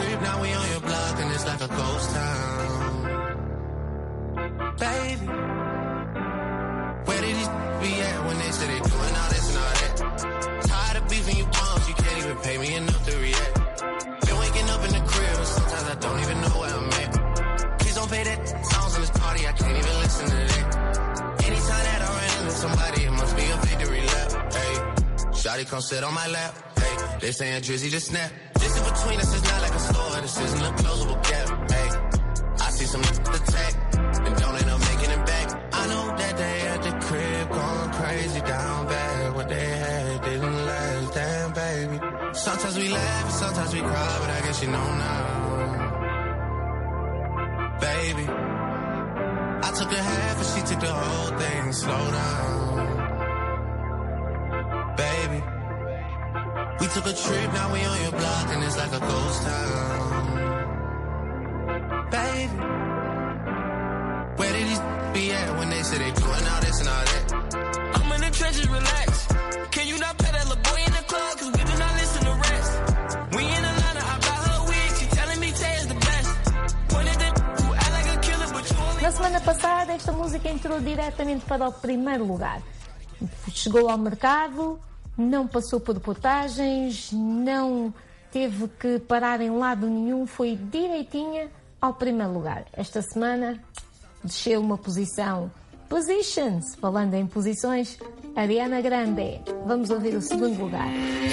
Speaker 15: Somebody, it must be a victory lap. Hey, shawty come sit on my lap. Hey, they saying Drizzy just snap. Distance between us is not like a store. This isn't a closable gap. Hey, I see some attack and don't end up making it back. I know that they at the crib going crazy down bad. What they had didn't last, damn baby. Sometimes we laugh and sometimes we cry, but I guess you know now, baby. I took a half and she took the whole thing. Slow down, baby. We took a trip, now we on your block and it's like a ghost town, baby. Where did these be at when they say they doing all this and all that? I'm in the trenches, relax. Can you not pet that little boy in the club? Cause we do not listen to rest. We in Atlanta, I got her wig. She telling me Tay is the best. Pointed them who act like a killer, but you only...
Speaker 10: Na semana passada, esta música entrou diretamente para o primeiro lugar. Chegou ao mercado, não passou por reportagens, não teve que parar em lado nenhum, foi direitinha ao primeiro lugar. Esta semana desceu uma posição. Positions, falando em posições, Ariana Grande. Vamos ouvir o segundo lugar.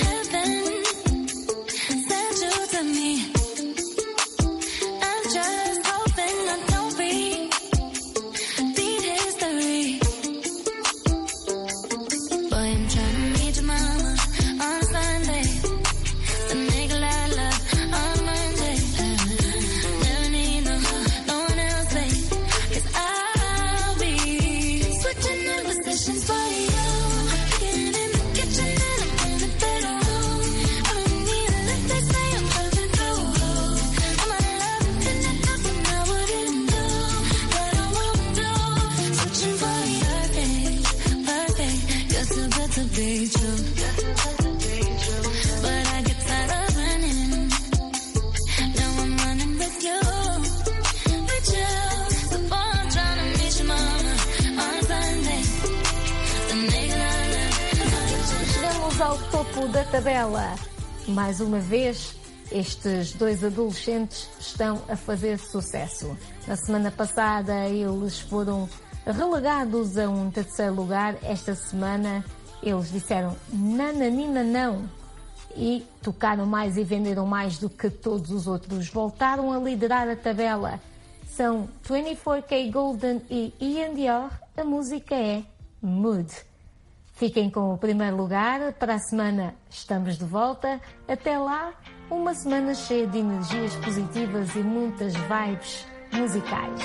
Speaker 10: Da tabela. Mais uma vez, estes dois adolescentes estão a fazer sucesso. Na semana passada eles foram relegados a um terceiro lugar. Esta semana eles disseram nananina não e tocaram mais e venderam mais do que todos os outros. Voltaram a liderar a tabela. São 24K Golden e Ian Dior. A música é Mood. Fiquem com o primeiro lugar. Para a semana estamos de volta. Até lá, uma semana cheia de energias positivas e muitas vibes musicais.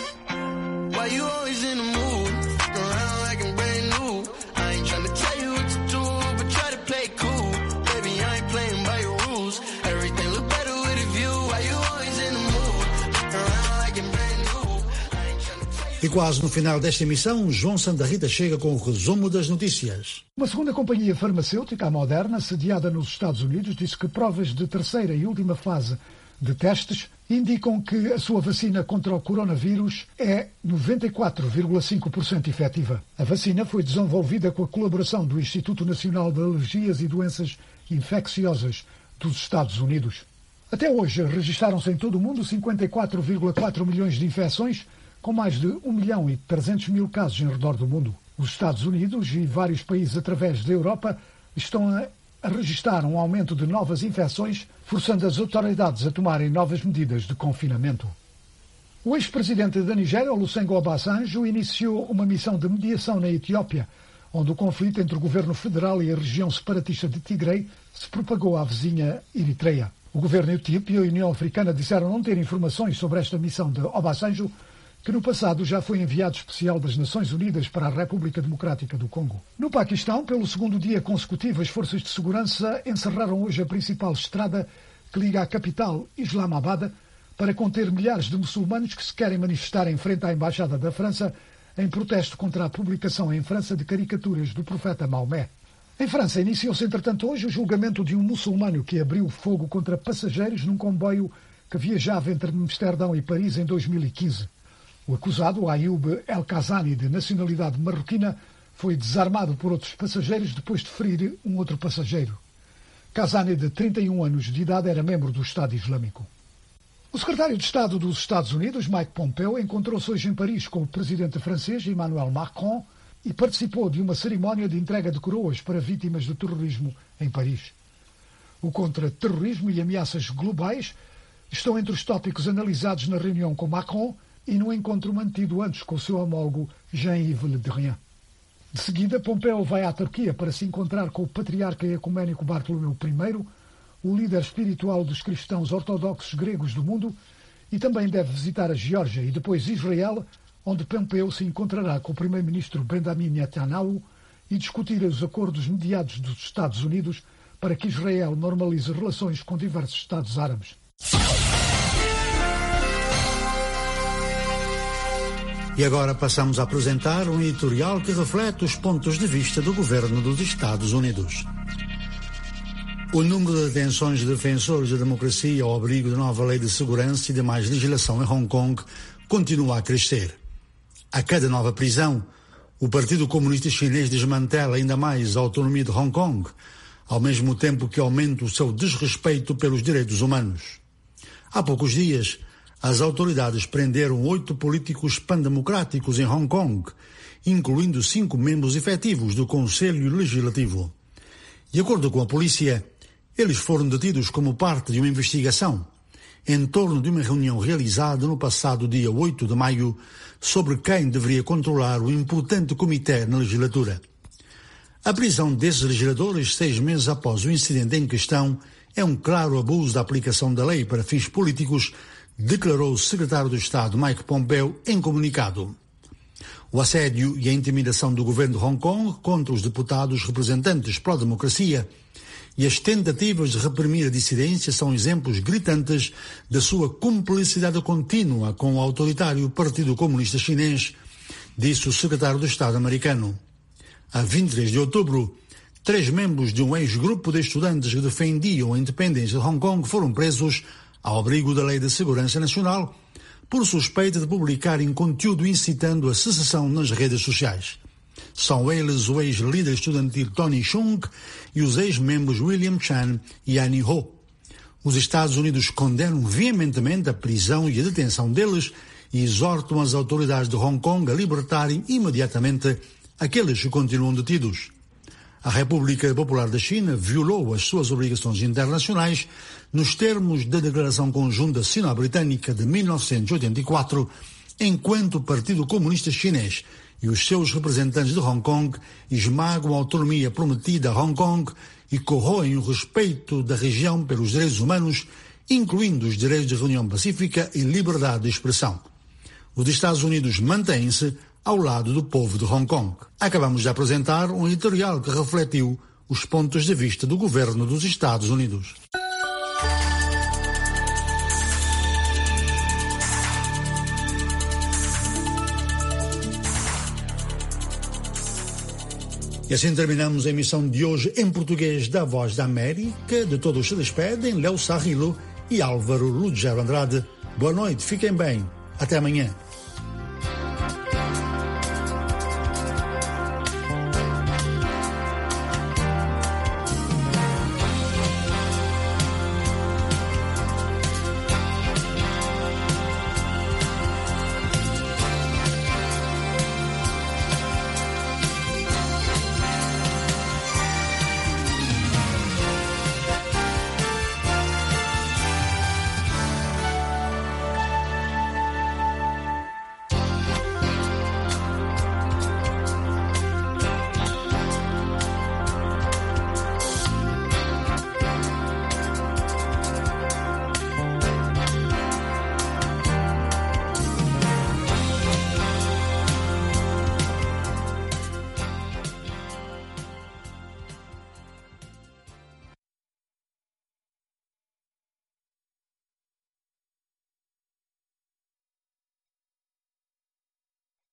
Speaker 9: E quase no final desta emissão, João Santa Rita chega com o resumo das notícias.
Speaker 1: Uma segunda companhia farmacêutica, a Moderna, sediada nos Estados Unidos, disse que provas de terceira e última fase de testes indicam que a sua vacina contra o coronavírus é 94,5% efetiva. A vacina foi desenvolvida com a colaboração do Instituto Nacional de Alergias e Doenças Infecciosas dos Estados Unidos. Até hoje, registaram-se em todo o mundo 54,4 milhões de infecções, com mais de 1.300.000 casos em redor do mundo. Os Estados Unidos e vários países através da Europa estão a registrar um aumento de novas infecções, forçando as autoridades a tomarem novas medidas de confinamento. O ex-presidente da Nigéria, Olusegun Obasanjo, iniciou uma missão de mediação na Etiópia, onde o conflito entre o governo federal e a região separatista de Tigray se propagou à vizinha Eritreia. O governo etíope e a União Africana disseram não ter informações sobre esta missão de Obasanjo, que no passado já foi enviado especial das Nações Unidas para a República Democrática do Congo. No Paquistão, pelo segundo dia consecutivo, as forças de segurança encerraram hoje a principal estrada que liga a capital, Islamabad, para conter milhares de muçulmanos que se querem manifestar em frente à Embaixada da França em protesto contra a publicação em França de caricaturas do profeta Maomé. Em França, iniciou-se, entretanto, hoje o julgamento de um muçulmano que abriu fogo contra passageiros num comboio que viajava entre Amsterdão e Paris em 2015. O acusado, Ayoub El Kazani, de nacionalidade marroquina, foi desarmado por outros passageiros depois de ferir um outro passageiro. Kazani, de 31 anos de idade, era membro do Estado Islâmico. O secretário de Estado dos Estados Unidos, Mike Pompeo, encontrou-se hoje em Paris com o presidente francês, Emmanuel Macron, e participou de uma cerimónia de entrega de coroas para vítimas do terrorismo em Paris. O contra-terrorismo e ameaças globais estão entre os tópicos analisados na reunião com Macron e no encontro mantido antes com o seu homólogo Jean-Yves Le Drian. De seguida, Pompeo vai à Turquia para se encontrar com o patriarca ecuménico Bartolomeu I, o líder espiritual dos cristãos ortodoxos gregos do mundo, e também deve visitar a Geórgia e depois Israel, onde Pompeo se encontrará com o primeiro-ministro Benjamin Netanyahu e discutir os acordos mediados dos Estados Unidos para que Israel normalize relações com diversos Estados árabes.
Speaker 9: E agora passamos a apresentar um editorial que reflete os pontos de vista do governo dos Estados Unidos. O número de detenções de defensores da democracia ao abrigo da nova lei de segurança e de mais legislação em Hong Kong continua a crescer. A cada nova prisão, o Partido Comunista Chinês desmantela ainda mais a autonomia de Hong Kong, ao mesmo tempo que aumenta o seu desrespeito pelos direitos humanos. Há poucos dias, as autoridades prenderam 8 políticos pandemocráticos em Hong Kong, incluindo 5 membros efetivos do Conselho Legislativo. De acordo com a polícia, eles foram detidos como parte de uma investigação em torno de uma reunião realizada no passado dia 8 de maio sobre quem deveria controlar o importante comitê na legislatura. A prisão desses legisladores 6 meses após o incidente em questão é um claro abuso da aplicação da lei para fins políticos, declarou o secretário de Estado Mike Pompeo em comunicado. O assédio e a intimidação do governo de Hong Kong contra os deputados representantes pró-democracia e as tentativas de reprimir a dissidência são exemplos gritantes da sua cumplicidade contínua com o autoritário Partido Comunista Chinês, disse o secretário de Estado americano. A 23 de outubro, 3 membros de um ex-grupo de estudantes que defendiam a independência de Hong Kong foram presos ao abrigo da Lei de Segurança Nacional por suspeita de publicarem conteúdo incitando a secessão nas redes sociais. São eles o ex-líder estudantil Tony Chung e os ex-membros William Chan e Annie Ho. Os Estados Unidos condenam veementemente a prisão e a detenção deles e exortam as autoridades de Hong Kong a libertarem imediatamente aqueles que continuam detidos. A República Popular da China violou as suas obrigações internacionais nos termos da Declaração Conjunta Sino-Britânica de 1984, enquanto o Partido Comunista Chinês e os seus representantes de Hong Kong esmagam a autonomia prometida a Hong Kong e corroem o respeito da região pelos direitos humanos, incluindo os direitos de reunião pacífica e liberdade de expressão. Os Estados Unidos mantêm-se ao lado do povo de Hong Kong. Acabamos de apresentar um editorial que refletiu os pontos de vista do governo dos Estados Unidos. E assim terminamos a emissão de hoje em português da Voz da América. De todos se despedem Léo Sarrilo e Álvaro Lugero Andrade. Boa noite, fiquem bem. Até amanhã.